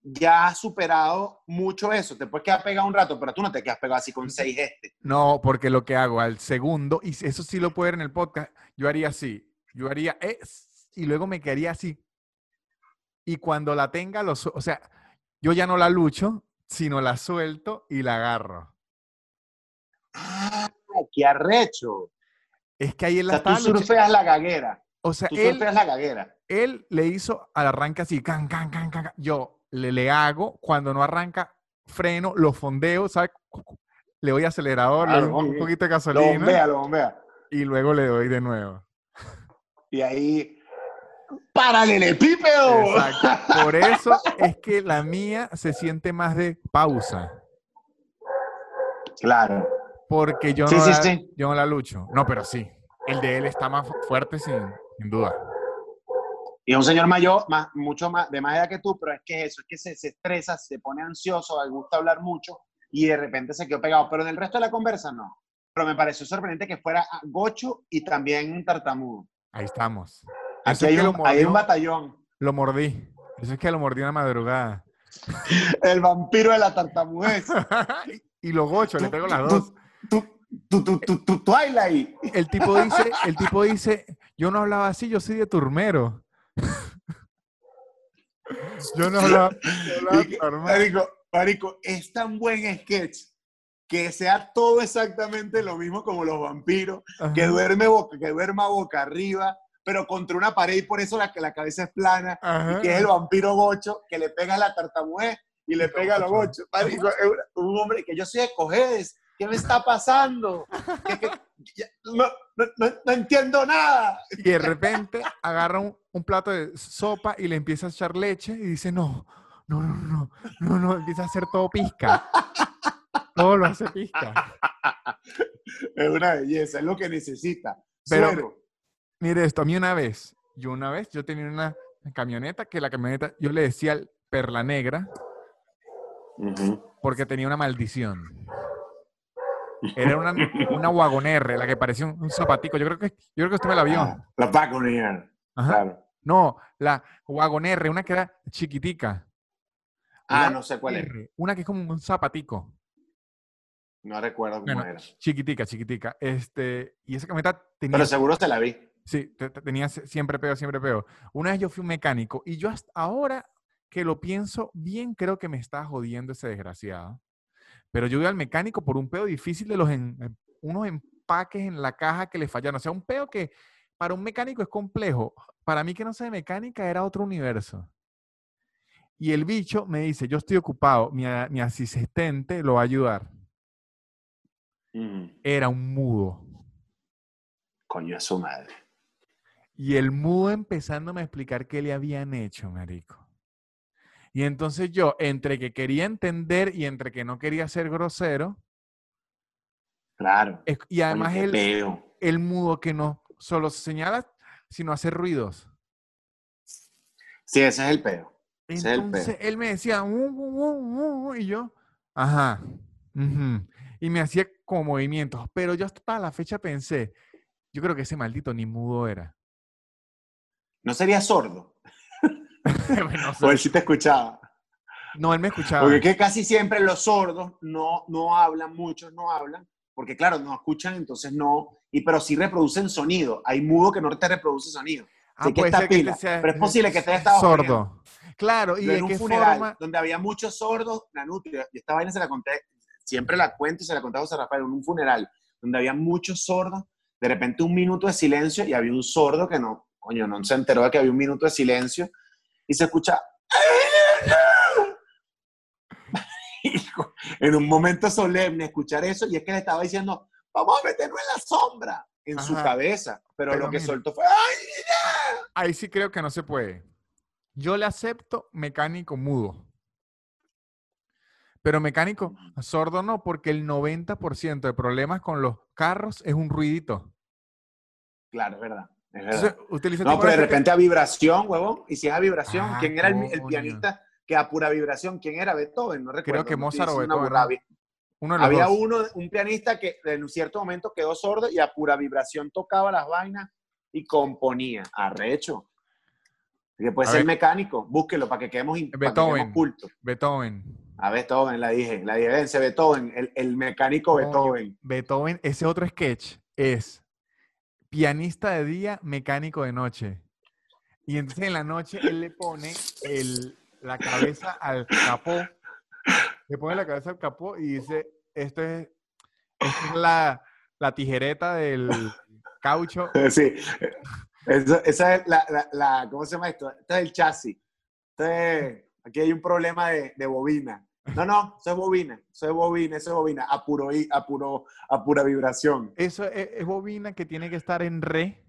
ya has superado mucho eso. Te puedes quedar pegado un rato, pero tú no te quedas pegado así con seis este. No, porque lo que hago al segundo, y eso sí lo puedo ver en el podcast, yo haría así. Yo haría es, y luego me quedaría así. Y cuando la tenga, lo, su- o sea, yo ya no la lucho, sino la suelto y la agarro. ¡Ah, qué arrecho! O Es que ahí él la sea, tú estaba luchando. surfeas la gaguera. O sea, Tú él, surfeas la gaguera. él le hizo al arranque así, can, can, can, can, can. Yo le, le hago, cuando no arranca, freno, lo fondeo, ¿sabes? Le doy acelerador, le doy Claro, un, un hombre. poquito de Lo gasolina bombea, lo bombea. y luego le doy de nuevo. Y ahí, ¡paralelepípedo! Exacto. Por eso es que la mía se siente más de pausa. Claro. Porque yo Sí, no sí, la, sí. yo no la lucho. No, pero sí. El de él está más fu- fuerte sin, sin duda. Y es un señor mayor, más, mucho más, de más edad que tú, pero es que eso, es que se, se estresa, se pone ansioso, le gusta hablar mucho y de repente se quedó pegado. Pero en el resto de la conversa no. Pero me pareció sorprendente que fuera ah, gocho y también tartamudo. Ahí estamos. Aquí Eso es hay que lo un, hay un mordió, batallón. lo mordí. Eso es que lo mordí en la madrugada. El vampiro de la tartamudez. y, y lo gocho, le Tú, traigo las tú, dos. tú, tú, tú, tú, tú, Twilight. El tipo dice, el tipo dice, yo no hablaba así, yo soy de Turmero. Yo no hablaba, yo hablaba Y que, normal. marico, marico, es tan buen sketch que sea todo exactamente lo mismo como los vampiros, Ajá. que duerme boca, que duerma boca arriba, pero contra una pared y por eso la, la cabeza es plana, Ajá. y que es el vampiro gocho que le pega a la tartamudez y le Y pega a los gocho. gochos. Marico, es un un hombre que yo soy de Cojedes, ¿qué me está pasando? Que, que, ya, no, no, no, no entiendo nada. Y de repente agarra un, un plato de sopa y le empieza a echar leche y dice, no, no, no, no, no, no, empieza a hacer todo pizca. Todo lo hace pizca. Es una belleza, es lo que necesita. Pero- Suero. Mire esto, a mí una vez, yo una vez, yo tenía una camioneta que la camioneta, yo le decía al Perla Negra Uh-huh. porque tenía una maldición. Era una, una Wagoner, la que parecía un, un zapatico. Yo creo que, yo creo que usted me la vio. Ah, la Paconier. Ajá. Claro. No, la Wagoner, una que era chiquitica. Ah, La no sé cuál es. R, una que es como un zapatico. No recuerdo cómo Bueno, era. chiquitica, chiquitica. Este, y esa camioneta tenía, Pero seguro se la vi. sí, te- te- tenía se- siempre peo, siempre peo. Una vez yo fui un mecánico y yo hasta ahora que lo pienso bien, creo que me está jodiendo ese desgraciado. Pero yo iba al mecánico por un peo difícil de los en- en- unos empaques en la caja que le fallaron. O sea, un peo que para un mecánico es complejo. Para mí que no sé de mecánica era otro universo. Y el bicho me dice, yo estoy ocupado, mi, a- mi asistente lo va a ayudar. Mm, Era un mudo. coño, es su madre. Y el mudo empezándome a explicar qué le habían hecho, marico. Y entonces yo, entre que quería entender y entre que no quería ser grosero, Claro. es- y además Coño, qué el, peo. el mudo que no solo señala, sino hace ruidos. Sí, ese es el peo. Ese es el Entonces peo. él me decía, "Uh, uh, uh, uh", y yo, ajá. Ujú. Y me hacía como movimientos. Pero yo hasta la fecha pensé, yo creo que ese maldito ni mudo era. ¿No sería sordo? Bueno, no sé. O él sí te escuchaba. No, él me escuchaba. Porque es que casi siempre los sordos no, no hablan, muchos no hablan, porque claro, no escuchan, entonces no, y pero sí reproducen sonido. Hay mudo que no te reproduce sonido. Ah, Sé que puede está ser que pila, este sea pero es posible que te haya estado jodiendo. sordo. Claro, y Yo de en un qué funeral forma. donde había muchos sordos, la nutria, y esta vaina se la conté, siempre la cuento y se la conté a José Rafael, en un funeral donde había muchos sordos, de repente un minuto de silencio y había un sordo que no, coño, no se enteró de que había un minuto de silencio y se escucha en un momento solemne escuchar eso y es que le estaba diciendo, vamos a meternos en la sombra en su Ajá. cabeza, pero, Pero lo que mira. soltó fue ¡ay! Ahí sí creo que no se puede. Yo le acepto mecánico mudo. Pero mecánico sordo no, porque el noventa por ciento de problemas con los carros es un ruidito. Claro, es verdad, es Entonces, verdad. utiliza No, tipo pero de este que- repente a vibración, huevón, y si es a vibración, Ah, ¿quién era el, el coño. pianista que a pura vibración? ¿Quién era? Beethoven, no recuerdo. Creo que no estoy Mozart o diciendo una Beethoven, burrada. ¿no? Uno de los Había dos. uno, un pianista que en un cierto momento quedó sordo y a pura vibración tocaba las vainas y componía. Arrecho. Que puede A ser ver. mecánico, búsquelo para que quedemos, in- para que Beethoven. quedemos cultos. Beethoven. A Beethoven, la dije, la dije, vence Beethoven, el, el mecánico Coño, Beethoven. Beethoven, ese otro sketch es pianista de día, mecánico de noche. Y entonces en la noche él le pone el, la cabeza al capó, le pone la cabeza al capó y dice, esto es, esta es la, la tijereta del caucho. Sí, Eso- esa es la, la, la- ¿cómo se llama esto? Esto es el chasis. Esto es- aquí hay un problema de, de bobina. No, no, eso es bobina, eso es bobina, eso es bobina, a, puro, i- a, puro, a pura vibración. Eso es, es bobina que tiene que estar en re.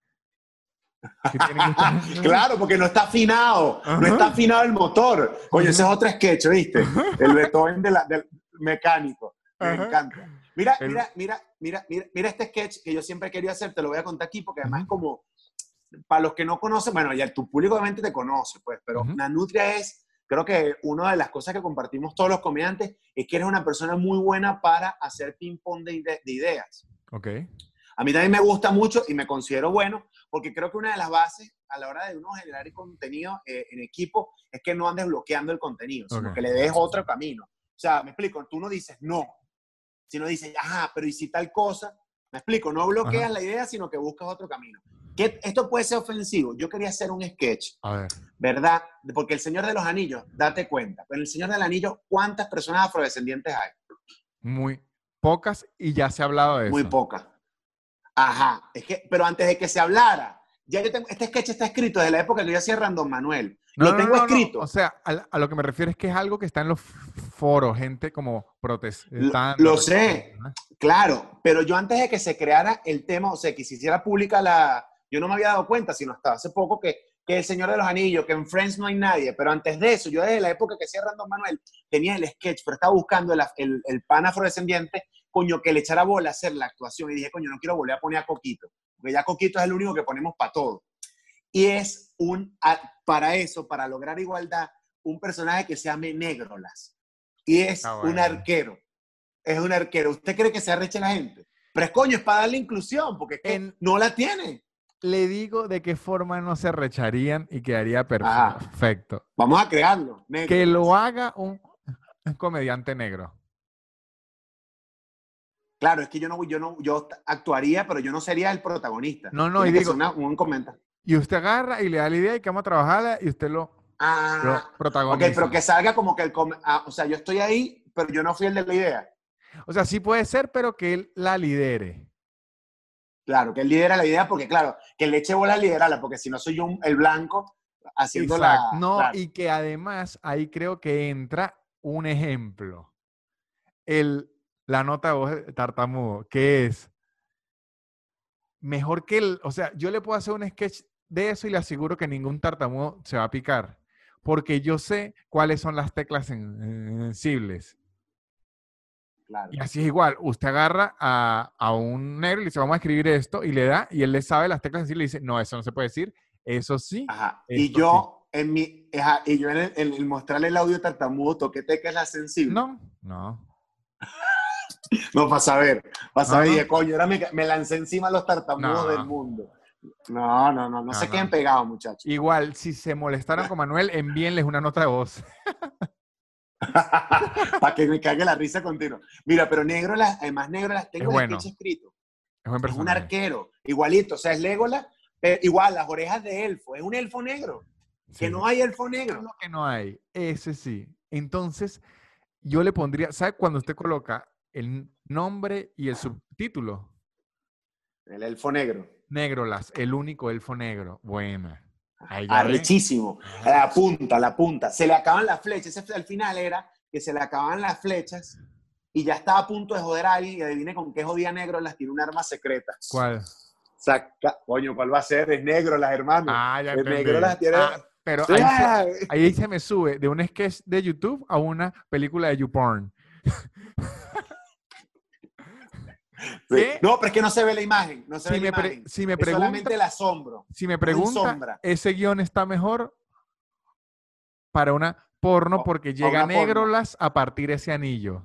Que tiene que estar en re. Claro, porque no está afinado, no Ajá. está afinado el motor. Coño, ese es Ajá. otro sketch, ¿viste? El Beethoven de la- del mecánico. Me Ajá. encanta. Mira, El- mira, mira, mira, mira, mira este sketch que yo siempre he querido hacer, te lo voy a contar aquí, porque además Ujú. es como, para los que no conocen, bueno, ya tu público obviamente te conoce, pues, pero Ujú. Nanutria es, creo que una de las cosas que compartimos todos los comediantes es que eres una persona muy buena para hacer ping-pong de, ide- de ideas. Ok. A mí también me gusta mucho y me considero bueno, porque creo que una de las bases a la hora de uno generar contenido eh, en equipo es que no andes bloqueando el contenido, sino Ok. que le des otro camino. O sea, me explico, tú no dices no, sino dices, ajá, pero ¿y si tal cosa? Me explico, no bloqueas Ajá. la idea, sino que buscas otro camino. ¿Qué? Esto puede ser ofensivo. Yo quería hacer un sketch, A ver. ¿verdad? Porque El Señor de los Anillos, date cuenta, pero en El Señor del Anillo, ¿cuántas personas afrodescendientes hay? Muy pocas y ya se ha hablado de Muy eso. pocas. Ajá, es que, pero antes de que se hablara, ya yo tengo, este sketch está escrito desde la época que yo hacía Random Manuel. No, Lo no, tengo no, no. escrito. O sea, a, a lo que me refiero es que es algo que está en los foros, gente como Lo, protestando. lo respecto, sé, ¿no? claro, pero yo antes de que se creara el tema, o sea, que se hiciera pública la... Yo no me había dado cuenta, sino hasta hace poco, que, que El Señor de los Anillos, que en Friends no hay nadie, pero antes de eso, yo desde la época que hacía Random Manuel, tenía el sketch, pero estaba buscando el, el, el pan afrodescendiente, coño, que le echara bola a hacer la actuación, y dije, coño, no quiero volver a poner a Coquito, porque ya Coquito es el único que ponemos para todo. Y es un, a- para eso, para lograr igualdad, un personaje que se llame Negrolas. Y es Ah, un bueno. arquero. Es un arquero. ¿Usted cree que se arreche la gente? Pero es coño, es para darle inclusión, porque es que En- no la tiene. Le digo de qué forma no se recharían y quedaría Ajá. perfecto. Vamos a crearlo. Negro. Que lo haga un, un comediante negro. Claro, es que yo no, yo no, yo actuaría, pero yo no sería el protagonista. No, no, Tiene y que digo- ser una- un comentario. Y usted agarra y le da la idea y que vamos a trabajarla y usted lo, Ah, lo ok, protagoniza. pero que salga como que el... com- ah, o sea, yo estoy ahí, pero yo no fui el de la idea. O sea, sí puede ser, pero que él la lidere. Claro, que él lidera la idea, porque claro, que le eche bola a liderarla, porque si no soy yo un- el blanco haciendo Exacto. la... No, claro. y que además ahí creo que entra un ejemplo. El, la nota de voz de tartamudo, que es mejor que el... O sea, yo le puedo hacer un sketch de eso y le aseguro que ningún tartamudo se va a picar. Porque yo sé cuáles son las teclas sen- sensibles. Claro. Y así es igual. Usted agarra a, a un negro y le dice, vamos a escribir esto, y le da, y él le sabe las teclas sensibles y dice, no, eso no se puede decir. Eso sí. Ajá. Y esto yo, en mi, ajá, y yo en el, en el mostrarle el audio tartamudo, toqué teclas la sí. sensible. No, no. No, para saber, para No, saber, no. y dije, coño, ahora me, me lancé encima a los tartamudos No. del mundo. No, no, no, no, No, se no. queden pegados, muchachos. Igual, si se molestaron con Manuel, envíenles una nota de voz. Para que me cague la risa continua. Mira, pero negro, las, además negro las tengo Es el bueno. sketch escrito. Es buen Es un personaje. arquero, igualito, o sea, es Legolas, pero igual, las orejas de elfo, es un elfo negro. Sí, Que sí. no hay elfo Es negro. lo que no hay. Ese sí. Entonces, yo le pondría, ¿sabe cuando usted coloca el nombre y el subtítulo? El elfo negro. Negrolas, el único elfo negro. Buena. Ahí ya ve. Arrechísimo. La punta, la punta. Se le acaban las flechas. Ese al final era que se le acaban las flechas y ya estaba a punto de joder a alguien y adivine con qué jodía negro las tiene un arma secreta. ¿Cuál? Saca, coño, ¿cuál va a ser? Es negro las hermanos. Ah, ya El entendí. negro las tiene. Ah, pero ahí ¡Ah! se, ahí se me sube de un sketch de YouTube a una película de YouPorn. Sí. ¿Qué? No, pero es que no se ve la imagen. No se Si ve me, la pre- imagen. si me Es pregunta, solamente el asombro. si me en pregunta, sombra. ese guión está mejor para una porno O- porque o llega una porno. Negrolas a partir de ese anillo.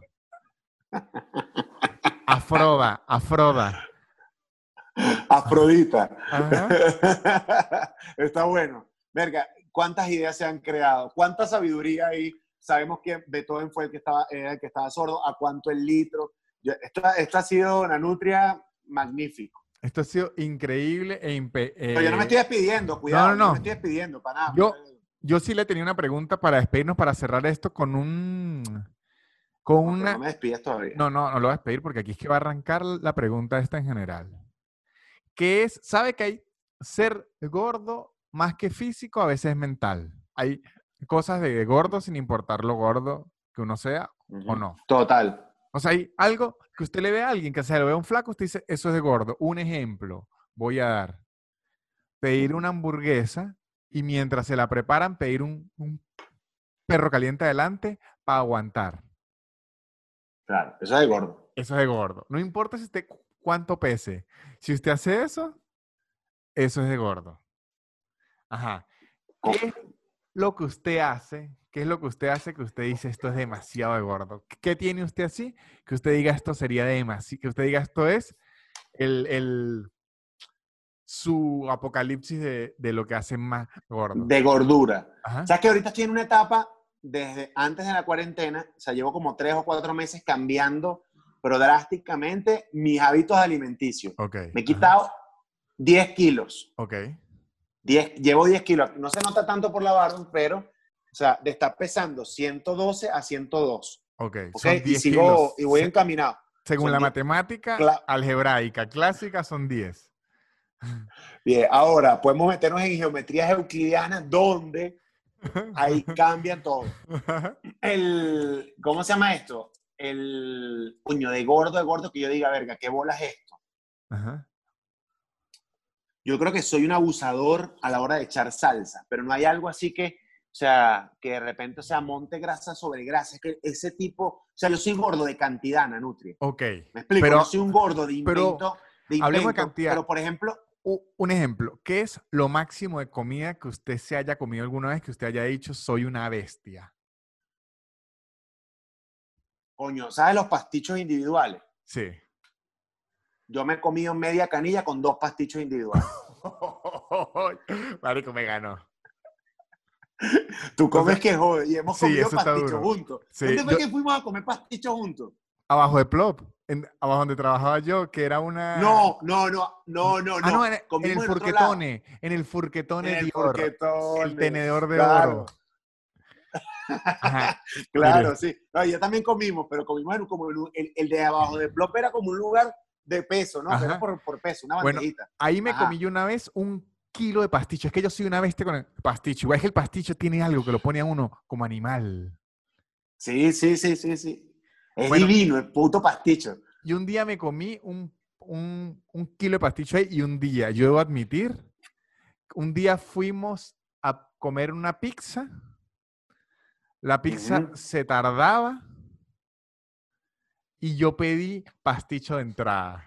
Afroda, Afroda. Afrodita. Ajá. Está bueno. verga, ¿cuántas ideas se han creado? ¿Cuánta sabiduría hay? Sabemos que Beethoven fue el que estaba, era el que estaba sordo, ¿a cuánto el litro? Yo, esto, esto ha sido Nanutria magnífico. Esto ha sido increíble e impe Pero yo no me eh, estoy despidiendo, cuidado, no, no, yo no no. me estoy despidiendo para nada. Yo, yo sí le tenía una pregunta para despedirnos, para cerrar esto con un... Con No, pero una... no me despides todavía. No, no, no lo voy a despedir porque aquí es que va a arrancar la pregunta esta en general. Que es, ¿sabe que hay ser gordo más que físico a veces es mental? Hay cosas de gordo sin importar lo gordo que uno sea Uh-huh. o no. Total. O sea, hay algo que usted le ve a alguien que se lo ve a un flaco, usted dice, eso es de gordo. Un ejemplo voy a dar. Pedir una hamburguesa y mientras se la preparan, pedir un, un perro caliente adelante para aguantar. Claro, eso es de gordo. Eso es de gordo. No importa si usted cu- cuánto pese. Si usted hace eso, eso es de gordo. Ajá. Co- ¿Qué es lo que usted hace? ¿Qué es lo que usted hace que usted dice esto es demasiado de gordo? ¿Qué tiene usted así? Que usted diga esto sería demasiado. Que usted diga esto es el, el, su apocalipsis de, de lo que hace más gordo. De gordura. Ajá. ¿Sabes que ahorita estoy en una etapa desde antes de la cuarentena? O sea, llevo como tres o cuatro meses cambiando, pero drásticamente, mis hábitos alimenticios. Ok. Me he quitado diez kilos. Ok. diez, llevo diez kilos. No se nota tanto por la barba, pero, o sea, de estar pesando ciento doce a ciento dos. Ok. ¿Ok? Son Y diez sigo, kilos. y voy Se- encaminado. Según Son la diez. matemática Cla- algebraica clásica son diez. Bien, ahora podemos meternos en geometrías euclidianas donde ahí cambian todo. El, ¿cómo se llama esto? El puño de gordo, de gordo, que yo diga, verga, ¿qué bola es esto? Ajá. Yo creo que soy un abusador a la hora de echar salsa, pero no hay algo así que, o sea, que de repente, o sea, monte grasa sobre grasa. Es que ese tipo, o sea, yo soy gordo de cantidad, Nanutria. Ok. Me explico, Pero- no soy un gordo de pero invento, de hablemos de invento, cantidad. pero por ejemplo, U- Un ejemplo, ¿qué es lo máximo de comida que usted se haya comido alguna vez que usted haya dicho soy una bestia? coño, ¿sabes los pastichos individuales? Sí. Yo me he comido media canilla con dos pastichos individuales. Marico, me ganó. Tú comes sea, que jode, y hemos sí, comido eso está pastichos duro. juntos. Sí, ¿Dónde fue yo- que fuimos a comer pastichos juntos? Abajo de Plop, en- abajo donde trabajaba yo, que era una... No, no, no, no, no, Ah, no, en, en Comimos el otro lado. furquetone, en el furquetone En el Dior, furquetone. el tenedor de Claro. oro. Ajá. Claro, Mire, sí. No, ya también comimos, pero comimos en, como en un- el, el de abajo de Plop era como un lugar de peso, ¿no? Ajá. Era por, por peso, una Bueno, bandejita. ahí me Ajá. comí yo una vez un kilo de pasticho. Es que yo soy una bestia con el pasticho. Igual es que el pasticho tiene algo que lo pone a uno como animal. Sí, sí, sí, sí, sí. Es Bueno. divino el puto pasticho. Y un día me comí un, un, un kilo de pasticho ahí y un día, yo debo admitir, un día fuimos a comer una pizza. La pizza Ujú. se tardaba y yo pedí pasticho de entrada.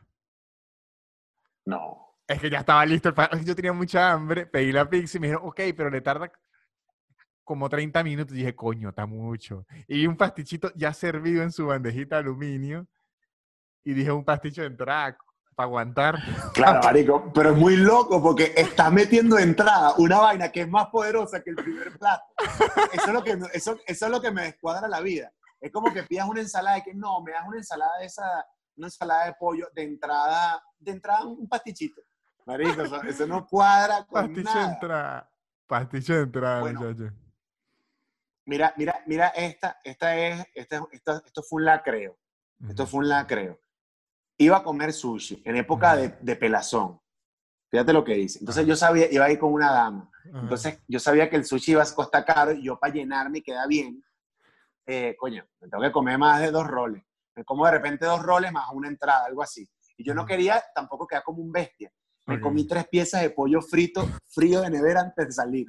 No. Es que ya estaba listo, el pa- yo tenía mucha hambre, pedí la pizza y me dijeron, ok, pero le tarda como treinta minutos. Y dije, coño, está mucho. Y vi un pastichito ya servido en su bandejita de aluminio y dije, un pasticho de entrada para aguantar. Claro, marico, pero es muy loco porque estás metiendo de entrada una vaina que es más poderosa que el primer plato. Eso es lo que, me- eso, eso es lo que me descuadra la vida. Es como que pidas una ensalada y que no, me das una ensalada de esa, una ensalada de pollo de entrada, de entrada un pastichito. Marico, eso, eso no cuadra con Pasticho de nada. entrada. Pasticho de entrada, Bueno. muchacho. Mira, mira, mira esta, esta es, esta, esta- esto fue un lacreo. Esto fue un lacreo. Iba a comer sushi en época de, de pelazón. Fíjate lo que dice. Entonces Ajá. yo sabía, iba a ir con una dama. Ajá. Entonces yo sabía que el sushi iba a costar caro y yo para llenarme y queda bien, eh, coño, me tengo que comer más de dos roles. Me como de repente dos roles más una entrada, algo así. Y yo no Ajá. quería tampoco quedar como un bestia. Me Ok. comí tres piezas de pollo frito, frío de nevera antes de salir.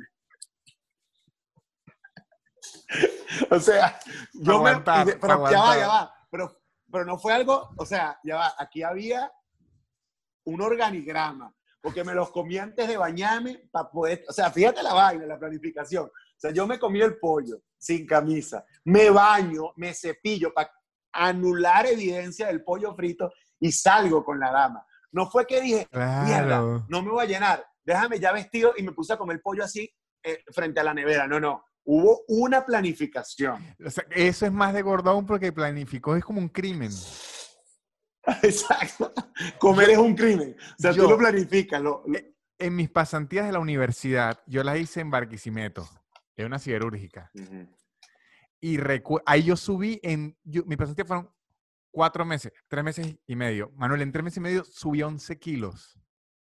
O sea, yo me... Aguantar, y de- pero ya va, aguantar. ya va. Pero, pero no fue algo, o sea, ya va. Aquí había un organigrama, porque me los comí antes de bañarme para poder... O sea, fíjate la vaina, la planificación. O sea, yo me comí el pollo sin camisa, me baño, me cepillo para anular evidencia del pollo frito y salgo con la dama. No fue que dije, mierda, Claro. no me voy a llenar, déjame ya vestido y me puse a comer pollo así eh, frente a la nevera. No, no. Hubo una planificación. O sea, eso es más de gordo aún porque planificó, es como un crimen. Exacto. Comer es un crimen. O sea, Yo, tú lo planificas. Lo, lo... En mis pasantías de la universidad, yo las hice en Barquisimeto, en una siderúrgica. Uh-huh. Y recu- ahí yo subí en... Yo, mis pasantías fueron cuatro meses, tres meses y medio. Manuel, en tres meses y medio subí once kilos.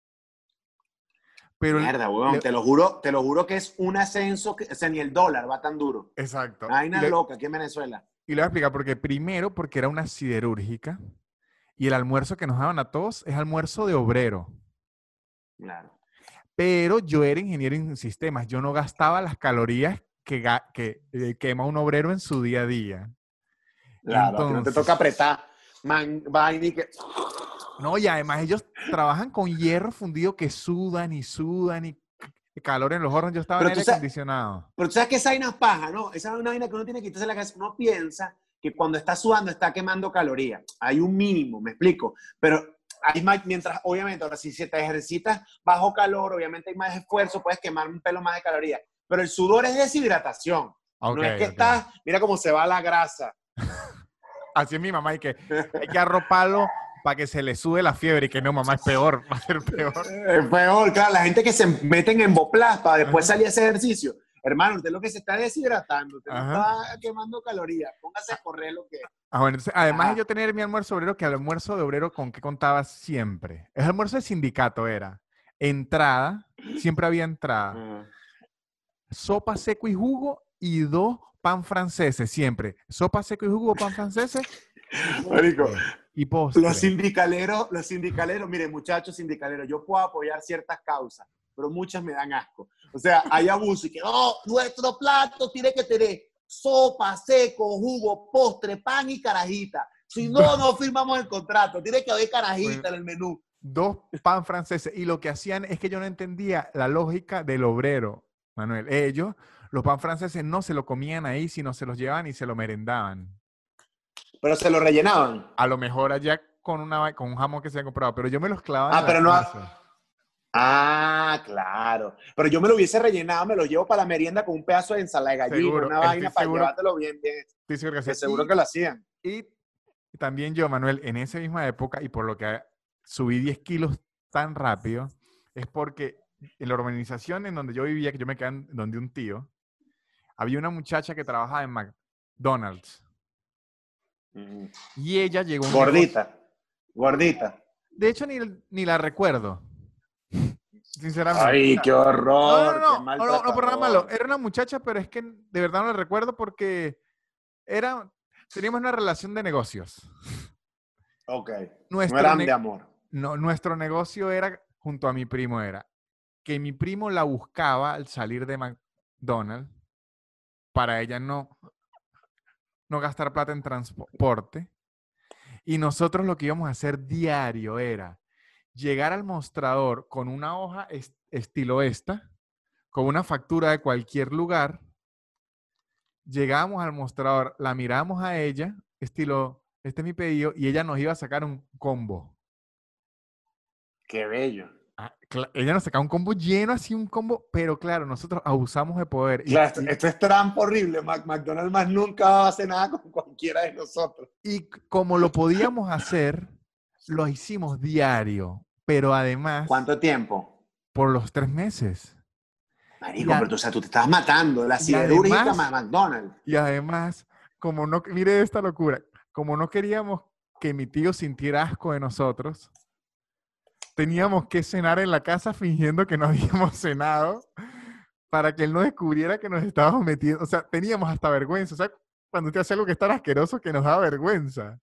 Pero Mierda, weón, le... te lo juro, te lo juro que es un ascenso que, o sea, ni el dólar va tan duro. Exacto. Hay una le... loca aquí en Venezuela. Y le voy a explicar porque primero, porque era una siderúrgica y el almuerzo que nos daban a todos es almuerzo de obrero. Claro. Pero yo era ingeniero en sistemas, yo no gastaba las calorías que, que eh, quema un obrero en su día a día. Claro, entonces, no te toca apretar, man, vaina y que... No, y además ellos trabajan con hierro fundido que sudan y sudan y calor en los hornos. Yo estaba pero en aire acondicionado. Pero tú sabes que esa vaina es paja, ¿no? Esa es una vaina que uno tiene que quitarse la cabeza. Uno piensa que cuando está sudando está quemando calorías. Hay un mínimo, me explico. Pero hay más, mientras, obviamente, ahora si te ejercitas bajo calor, obviamente hay más esfuerzo, puedes quemar un pelo más de calorías. Pero el sudor es deshidratación. Okay, no es que okay. estás, mira cómo se va la grasa. Así es mi mamá, hay que, hay que arroparlo para que se le sube la fiebre y que no, mamá, es peor, va a ser peor. Es peor, claro, la gente que se meten en Boplas para después Ajá. salir a ese ejercicio. Hermano, usted lo que se está deshidratando, usted no está quemando calorías, póngase a correr lo que... Ah, bueno, entonces, además Ajá. de yo tener mi almuerzo obrero, que al almuerzo de obrero, ¿con qué contaba siempre? El almuerzo de sindicato era entrada, siempre había entrada, Ajá. sopa, seco y jugo y dos pan franceses, siempre. Sopa, seco y jugo, pan franceses. Marico, y postre. Los sindicaleros, los sindicaleros, miren, muchachos sindicaleros, yo puedo apoyar ciertas causas, pero muchas me dan asco. O sea, hay abuso y que, no, nuestro plato tiene que tener sopa, seco, jugo, postre, pan y carajita. Si no, no firmamos el contrato. Tiene que haber carajita bueno, en el menú. Dos pan franceses. Y lo que hacían es que yo no entendía la lógica del obrero, Manuel. Ellos, los pan franceses no se lo comían ahí, sino se los llevaban y se lo merendaban. Pero se lo rellenaban. A lo mejor allá con, una, con un jamón que se había comprado, pero yo me los clavaba. Ah, pero no. Ah, claro. Pero yo me lo hubiese rellenado, me lo llevo para la merienda con un pedazo de ensalada de gallina, seguro, una vaina para seguro, llevártelo bien, bien. Estoy seguro que, que seguro y, que lo hacían. Y también yo, Manuel, en esa misma época, y por lo que subí diez kilos tan rápido, es porque en la urbanización en donde yo vivía, que yo me quedé en donde un tío, había una muchacha que trabajaba en McDonald's. Mm. Y ella llegó... Gordita, negocio. Gordita. De hecho, ni, ni la recuerdo. Sinceramente. Ay, qué horror. No, no, no, qué no, no, no por nada malo. Era una muchacha, pero es que de verdad no la recuerdo porque era, teníamos una relación de negocios. Ok. Nuestro no eran de amor. No, nuestro negocio era, junto a mi primo, era que mi primo la buscaba al salir de McDonald's para ella no, no gastar plata en transporte. Y nosotros lo que íbamos a hacer diario era llegar al mostrador con una hoja est estilo esta, con una factura de cualquier lugar, llegábamos al mostrador, la miramos a ella, estilo, este es mi pedido, y ella nos iba a sacar un combo. ¡Qué bello! Ah, ella nos sacaba un combo lleno, así un combo, pero claro, nosotros abusamos de poder. Claro, y, esto, esto es trampa horrible. McDonald's más nunca va a hacer nada con cualquiera de nosotros. Y como lo podíamos hacer, lo hicimos diario. Pero además... ¿Cuánto tiempo? Por los tres meses. Marico, pero tú, o sea, tú te estás matando. La siderúrgica más McDonald's. Y además, como no... Mire esta locura. Como no queríamos que mi tío sintiera asco de nosotros, teníamos que cenar en la casa fingiendo que no habíamos cenado para que él no descubriera que nos estábamos metiendo. O sea, teníamos hasta vergüenza. O sea, cuando usted hace algo que es tan asqueroso que nos da vergüenza.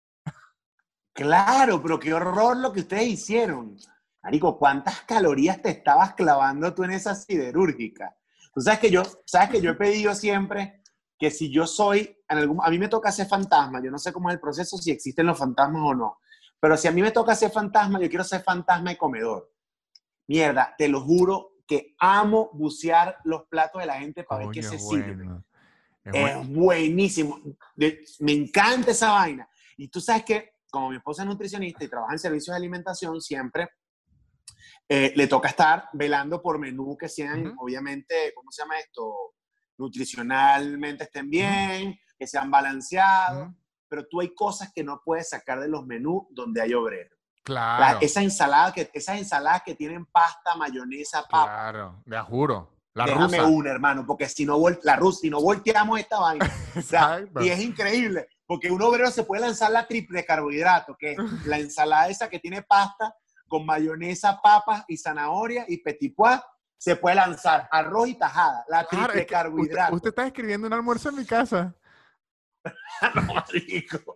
Claro, pero qué horror lo que ustedes hicieron. Marico, ¿cuántas calorías te estabas clavando tú en esa siderúrgica? Tú sabes que yo, sabes que yo he pedido siempre que si yo soy, en algún, a mí me toca ser fantasma, yo no sé cómo es el proceso, si existen los fantasmas o no, pero si a mí me toca ser fantasma, yo quiero ser fantasma de comedor. Mierda, te lo juro que amo bucear los platos de la gente para Coño, ver qué se bueno. sirve. Es, es bueno. buenísimo. Me encanta esa vaina. Y tú sabes que como mi esposa es nutricionista y trabaja en servicios de alimentación, siempre eh, le toca estar velando por menú que sean, Ujú. obviamente, ¿cómo se llama esto? Nutricionalmente estén Ujú. bien, que sean balanceados, Ujú. pero tú hay cosas que no puedes sacar de los menús donde hay obreros. La, Claro, esa ensalada que, esas ensaladas que tienen pasta, mayonesa, papa. claro, te juro. La Déjame rusa. una, hermano, porque si no, vol- la rusa, si no volteamos esta vaina. O sea, y Exacto. es increíble, porque un obrero se puede lanzar la triple carbohidrato, que es la ensalada esa que tiene pasta con mayonesa, papas y zanahoria y petit pois. Se puede lanzar arroz y tajada, la Claro, es triple que usted, usted carbohidrato. está escribiendo un almuerzo en mi casa. No, marico.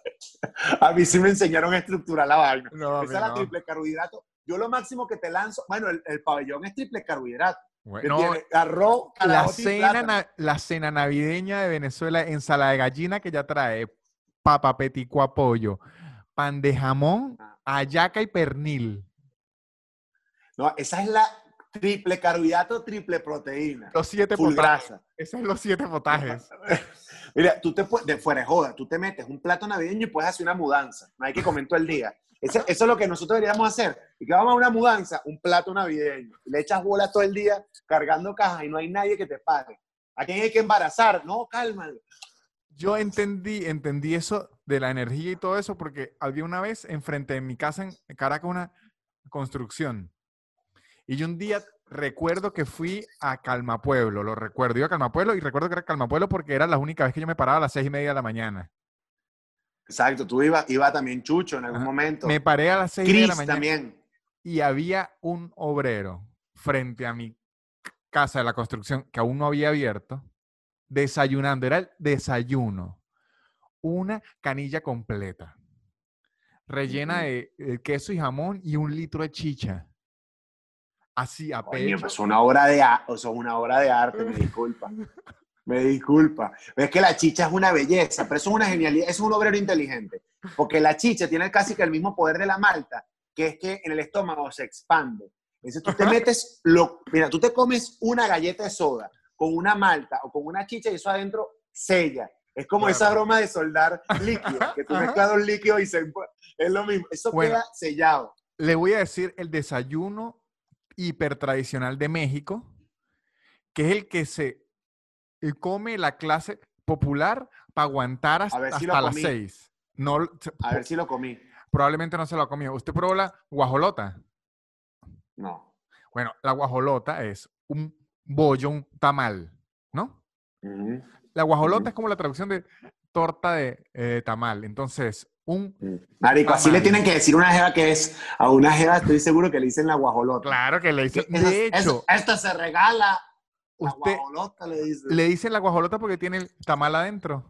A mí sí me enseñaron a estructurar la vaina. No, a mí Esa es la no. triple carbohidrato. Yo lo máximo que te lanzo, bueno, el, el pabellón es triple carbohidrato, que Bueno, tiene arroz, la caraota y cena, plátano. na- la cena navideña de Venezuela, ensalada de gallina que ya trae papa, petico, pollo, pan de jamón, Ah, hallaca y pernil. no, esa es la triple carbohidrato, triple proteína, Los siete full potajes. grasa. Esos son los siete potajes. Mira, tú te puedes, de fuera de joda, tú te metes un plato navideño y puedes hacer una mudanza. No hay que comer todo el día. Ese- eso es lo que nosotros deberíamos hacer. Y que vamos a una mudanza, un plato navideño. Y le echas bola todo el día cargando cajas y no hay nadie que te pare. ¿A quién hay que embarazar? No, calma. Yo entendí, entendí eso de la energía y todo eso porque había una vez enfrente de mi casa en Caracas una construcción. Y yo un día recuerdo que fui a Calmapueblo, lo recuerdo, iba a Calmapueblo y recuerdo que era Calmapueblo porque era la única vez que yo me paraba a las seis y media de la mañana. Exacto, tú ibas iba también Chucho en algún Ajá. Me momento. paré a las seis y media de la Cris mañana también. y había un obrero frente a mi casa de la construcción que aún no había abierto, desayunando, era el desayuno, una canilla completa, rellena Ujú. de, de queso y jamón y un litro de chicha, así a Coño, pues pecho. es una obra de, a- o sea, una obra de arte, me disculpa. Me disculpa. Es que la chicha es una belleza, pero eso es una genialidad, es un obrero inteligente. Porque la chicha tiene casi que el mismo poder de la malta, que es que en el estómago se expande. Entonces tú te metes, lo, mira, tú te comes una galleta de soda con una malta o con una chicha y eso adentro sella. Es como esa Claro. broma de soldar líquido, que tú Ajá. mezclas dos líquidos y se, es lo mismo. Eso Bueno, queda sellado. le voy a decir el desayuno hiper tradicional de México, que es el que se eh, come la clase popular para aguantar A hasta, ver si lo hasta las comí. seis. No, se- A ver po- si lo comí. probablemente no se lo ha comido. ¿Usted probó la guajolota? No. Bueno, la guajolota es un bollo, un tamal, ¿no? Ujú, La guajolota ujú. es como la traducción de torta de eh, tamal. Entonces, un Marico, así le tamal. tienen que decir a una jeva que es, a una jeva estoy seguro que le dicen la guajolota. Claro que le dicen. Que eso, De eso, hecho, esto se regala, la usted guajolota le dicen. le dicen la guajolota porque tiene el tamal adentro.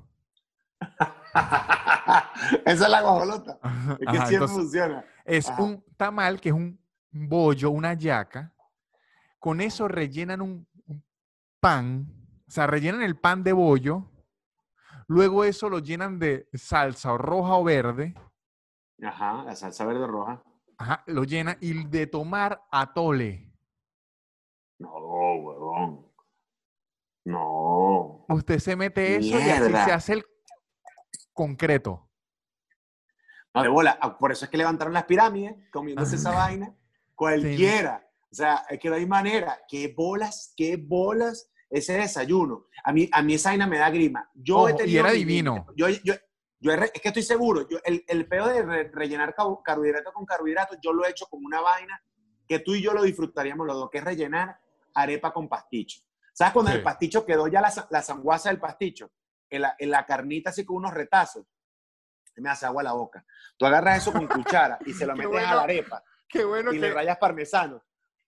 Esa es la guajolota. Es que Ajá, siempre entonces funciona. es Ajá. un tamal que es un bollo, una yaca. Con eso rellenan un, un pan, o sea, rellenan el pan de bollo. Luego eso lo llenan de salsa o roja o verde. Ajá, la salsa verde roja. Ajá, lo llenan y de tomar atole. No, huevón. No. Usted se mete eso y así se Mierda. hace el concreto. No, de bola. Ah, por eso es que levantaron las pirámides, comiéndose esa vaina. Cualquiera. O sea, es que no hay manera. ¿Qué bolas, qué bolas ese desayuno? A mí, a mí esa vaina me da grima. Yo he Ojo, y tenido era mi divino. límite. Yo, yo, yo he re- es que estoy seguro. Yo, el, el pedo de re- rellenar carbo- carbohidratos con carbohidratos, yo lo he hecho como una vaina que tú y yo lo disfrutaríamos los dos, que es rellenar arepa con pasticho. ¿Sabes cuando Sí. el pasticho quedó ya la, sa- la sanguaza del pasticho? En la, en la carnita así con unos retazos. Me hace agua la boca. Tú agarras eso con cuchara y se lo Qué metes bueno. a la arepa Qué bueno y le que rayas parmesano.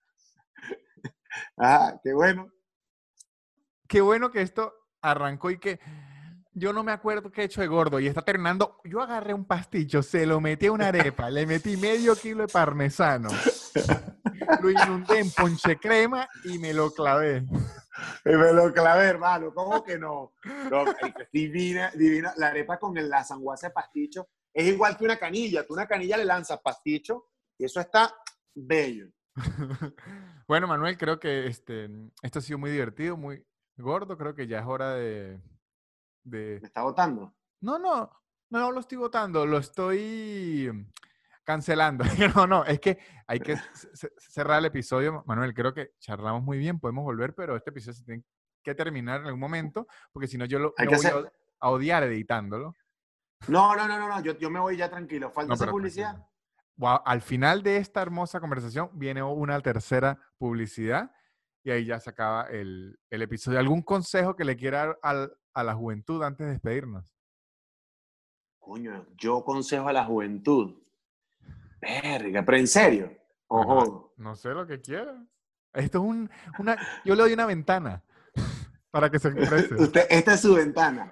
Ajá, qué bueno. qué bueno que esto arrancó y que yo no me acuerdo qué he hecho de gordo y está terminando. Yo agarré un pasticho, se lo metí a una arepa, le metí medio kilo de parmesano, lo inundé en ponche crema y me lo clavé. Y me lo clavé, hermano. ¿Cómo que no? No, marico, es divina, divina. La arepa con el, la sanguaza de pasticho es igual que una canilla. Tú una canilla le lanzas pasticho y eso está bello. Bueno, Manuel, creo que este, esto ha sido muy divertido, muy gordo. Creo que ya es hora de, de... ¿Me está botando? No, no, no lo estoy votando, lo estoy Cancelando. No, no, es que hay que c- cerrar el episodio. Manuel, creo que charlamos muy bien, podemos volver, pero este episodio se tiene que terminar en algún momento, porque si no yo lo, Hay me que voy hacer... a, a odiar editándolo. No, no, no, no, no. Yo, yo me voy ya tranquilo. ¿Falta No, esa pero publicidad? tranquilo. Wow, al final de esta hermosa conversación viene una tercera publicidad y ahí ya se acaba el, el episodio. ¿Algún consejo que le quiera dar al, a la juventud antes de despedirnos? Coño, yo aconsejo a la juventud. Verga, pero en serio. Bueno, Ojo. no sé lo que quiera. Esto es un, una... Yo le doy una ventana para que se exprese. Usted, esta es su ventana.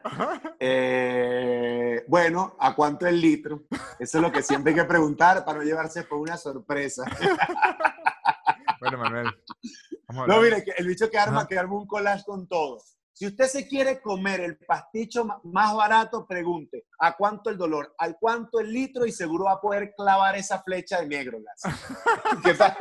Eh, bueno, ¿a cuánto el litro? Eso es lo que siempre hay que preguntar para no llevarse por una sorpresa. Bueno, Manuel. Vamos a No, hablar. mire, que el bicho que arma, Ajá. que arma un collage con todo. Si usted se quiere comer el pasticho ma- más barato, pregunte, ¿a cuánto el dolor? ¿Al cuánto el litro? Y seguro va a poder clavar esa flecha de Negrolas. ¿Qué tal?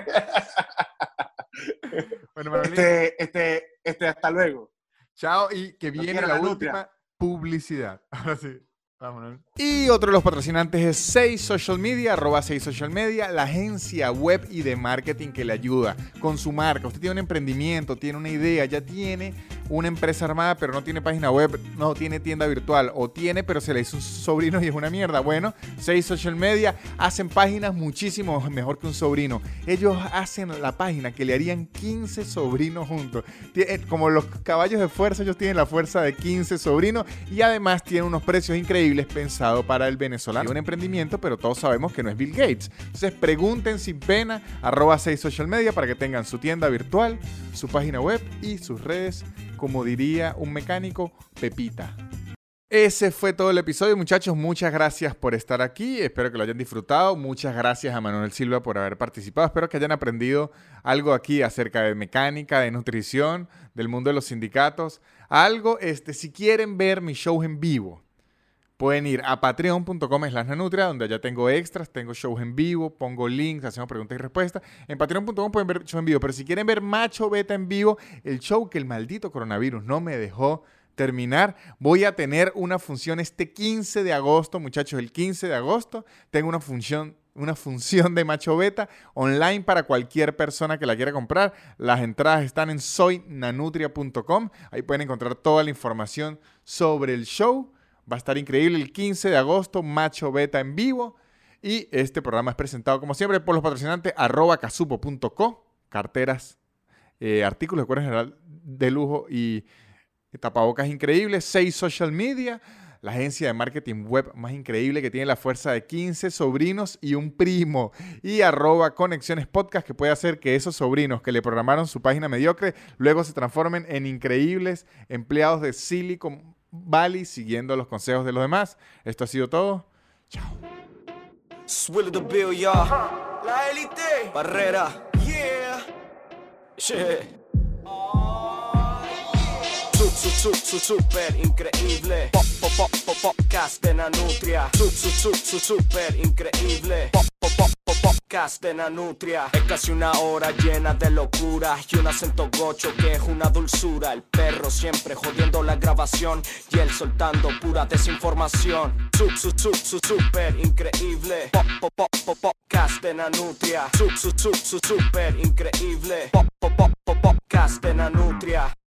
Bueno, Manuel, Este, este, este, hasta luego. chao y que No viene quiero la la última nutria. publicidad. Ahora sí. Vámonos. Y otro de los patrocinantes es seis Social Media, arroba seis Social Media, la agencia web y de marketing que le ayuda con su marca. Usted tiene un emprendimiento, tiene una idea, ya tiene una empresa armada, pero no tiene página web, no tiene tienda virtual, o tiene, pero se le hizo un sobrino y es una mierda. Bueno, seis Social Media hacen páginas muchísimo mejor que un sobrino. Ellos hacen la página que le harían quince sobrinos juntos. Tie- Como los caballos de fuerza, ellos tienen la fuerza de quince sobrinos y además tienen unos precios increíbles pensados para el venezolano. Un emprendimiento, pero todos sabemos que no es Bill Gates. Entonces pregunten sin pena, arroba seis Social Media para que tengan su tienda virtual, su página web y sus redes, como diría un mecánico, Pepita. Ese fue todo el episodio, muchachos. Muchas gracias por estar aquí. Espero que lo hayan disfrutado. Muchas gracias a Manuel Silva por haber participado. Espero que hayan aprendido algo aquí acerca de mecánica, de nutrición, del mundo de los sindicatos. Algo, este, si quieren ver mis shows en vivo, pueden ir a patreon punto com slash nanutria, donde ya tengo extras, tengo shows en vivo, pongo links, hacemos preguntas y respuestas. En patreon punto com pueden ver shows en vivo, pero si quieren ver Macho Beta en vivo, el show que el maldito coronavirus no me dejó terminar, voy a tener una función este quince de agosto, muchachos, el quince de agosto tengo una función una función de Macho Beta online para cualquier persona que la quiera comprar. Las entradas están en soy nanutria punto com, ahí pueden encontrar toda la información sobre el show. Va a estar increíble el quince de agosto, Macho Beta en vivo. Y este programa es presentado, como siempre, por los patrocinantes arroba casupo punto co, carteras, eh, artículos de cuero general de lujo y tapabocas increíbles. seis Social Media, la agencia de marketing web más increíble que tiene la fuerza de quince sobrinos y un primo. Y arroba Conexiones Podcast, que puede hacer que esos sobrinos que le programaron su página mediocre luego se transformen en increíbles empleados de Silicon Valley siguiendo los consejos de los demás. Esto ha sido todo. Chao. Swilly the Bill, y'all. La élite. Barrera. Yeah. Yeah. Su, su, su, su, super increíble. Pop, pop, pop, pop, podcast de Nanutria. Su, su, su, su, super increíble. Pop, pop, pop, pop, podcast de Nanutria. Es casi una hora llena de locura y un acento gocho que es una dulzura. El perro siempre jodiendo la grabación y él soltando pura desinformación. Su, su, su, su, super increíble. Pop, pop, pop, pop, podcast de Nanutria. Su, su, su, su, super increíble. Pop, pop, pop, pop, podcast de Nanutria.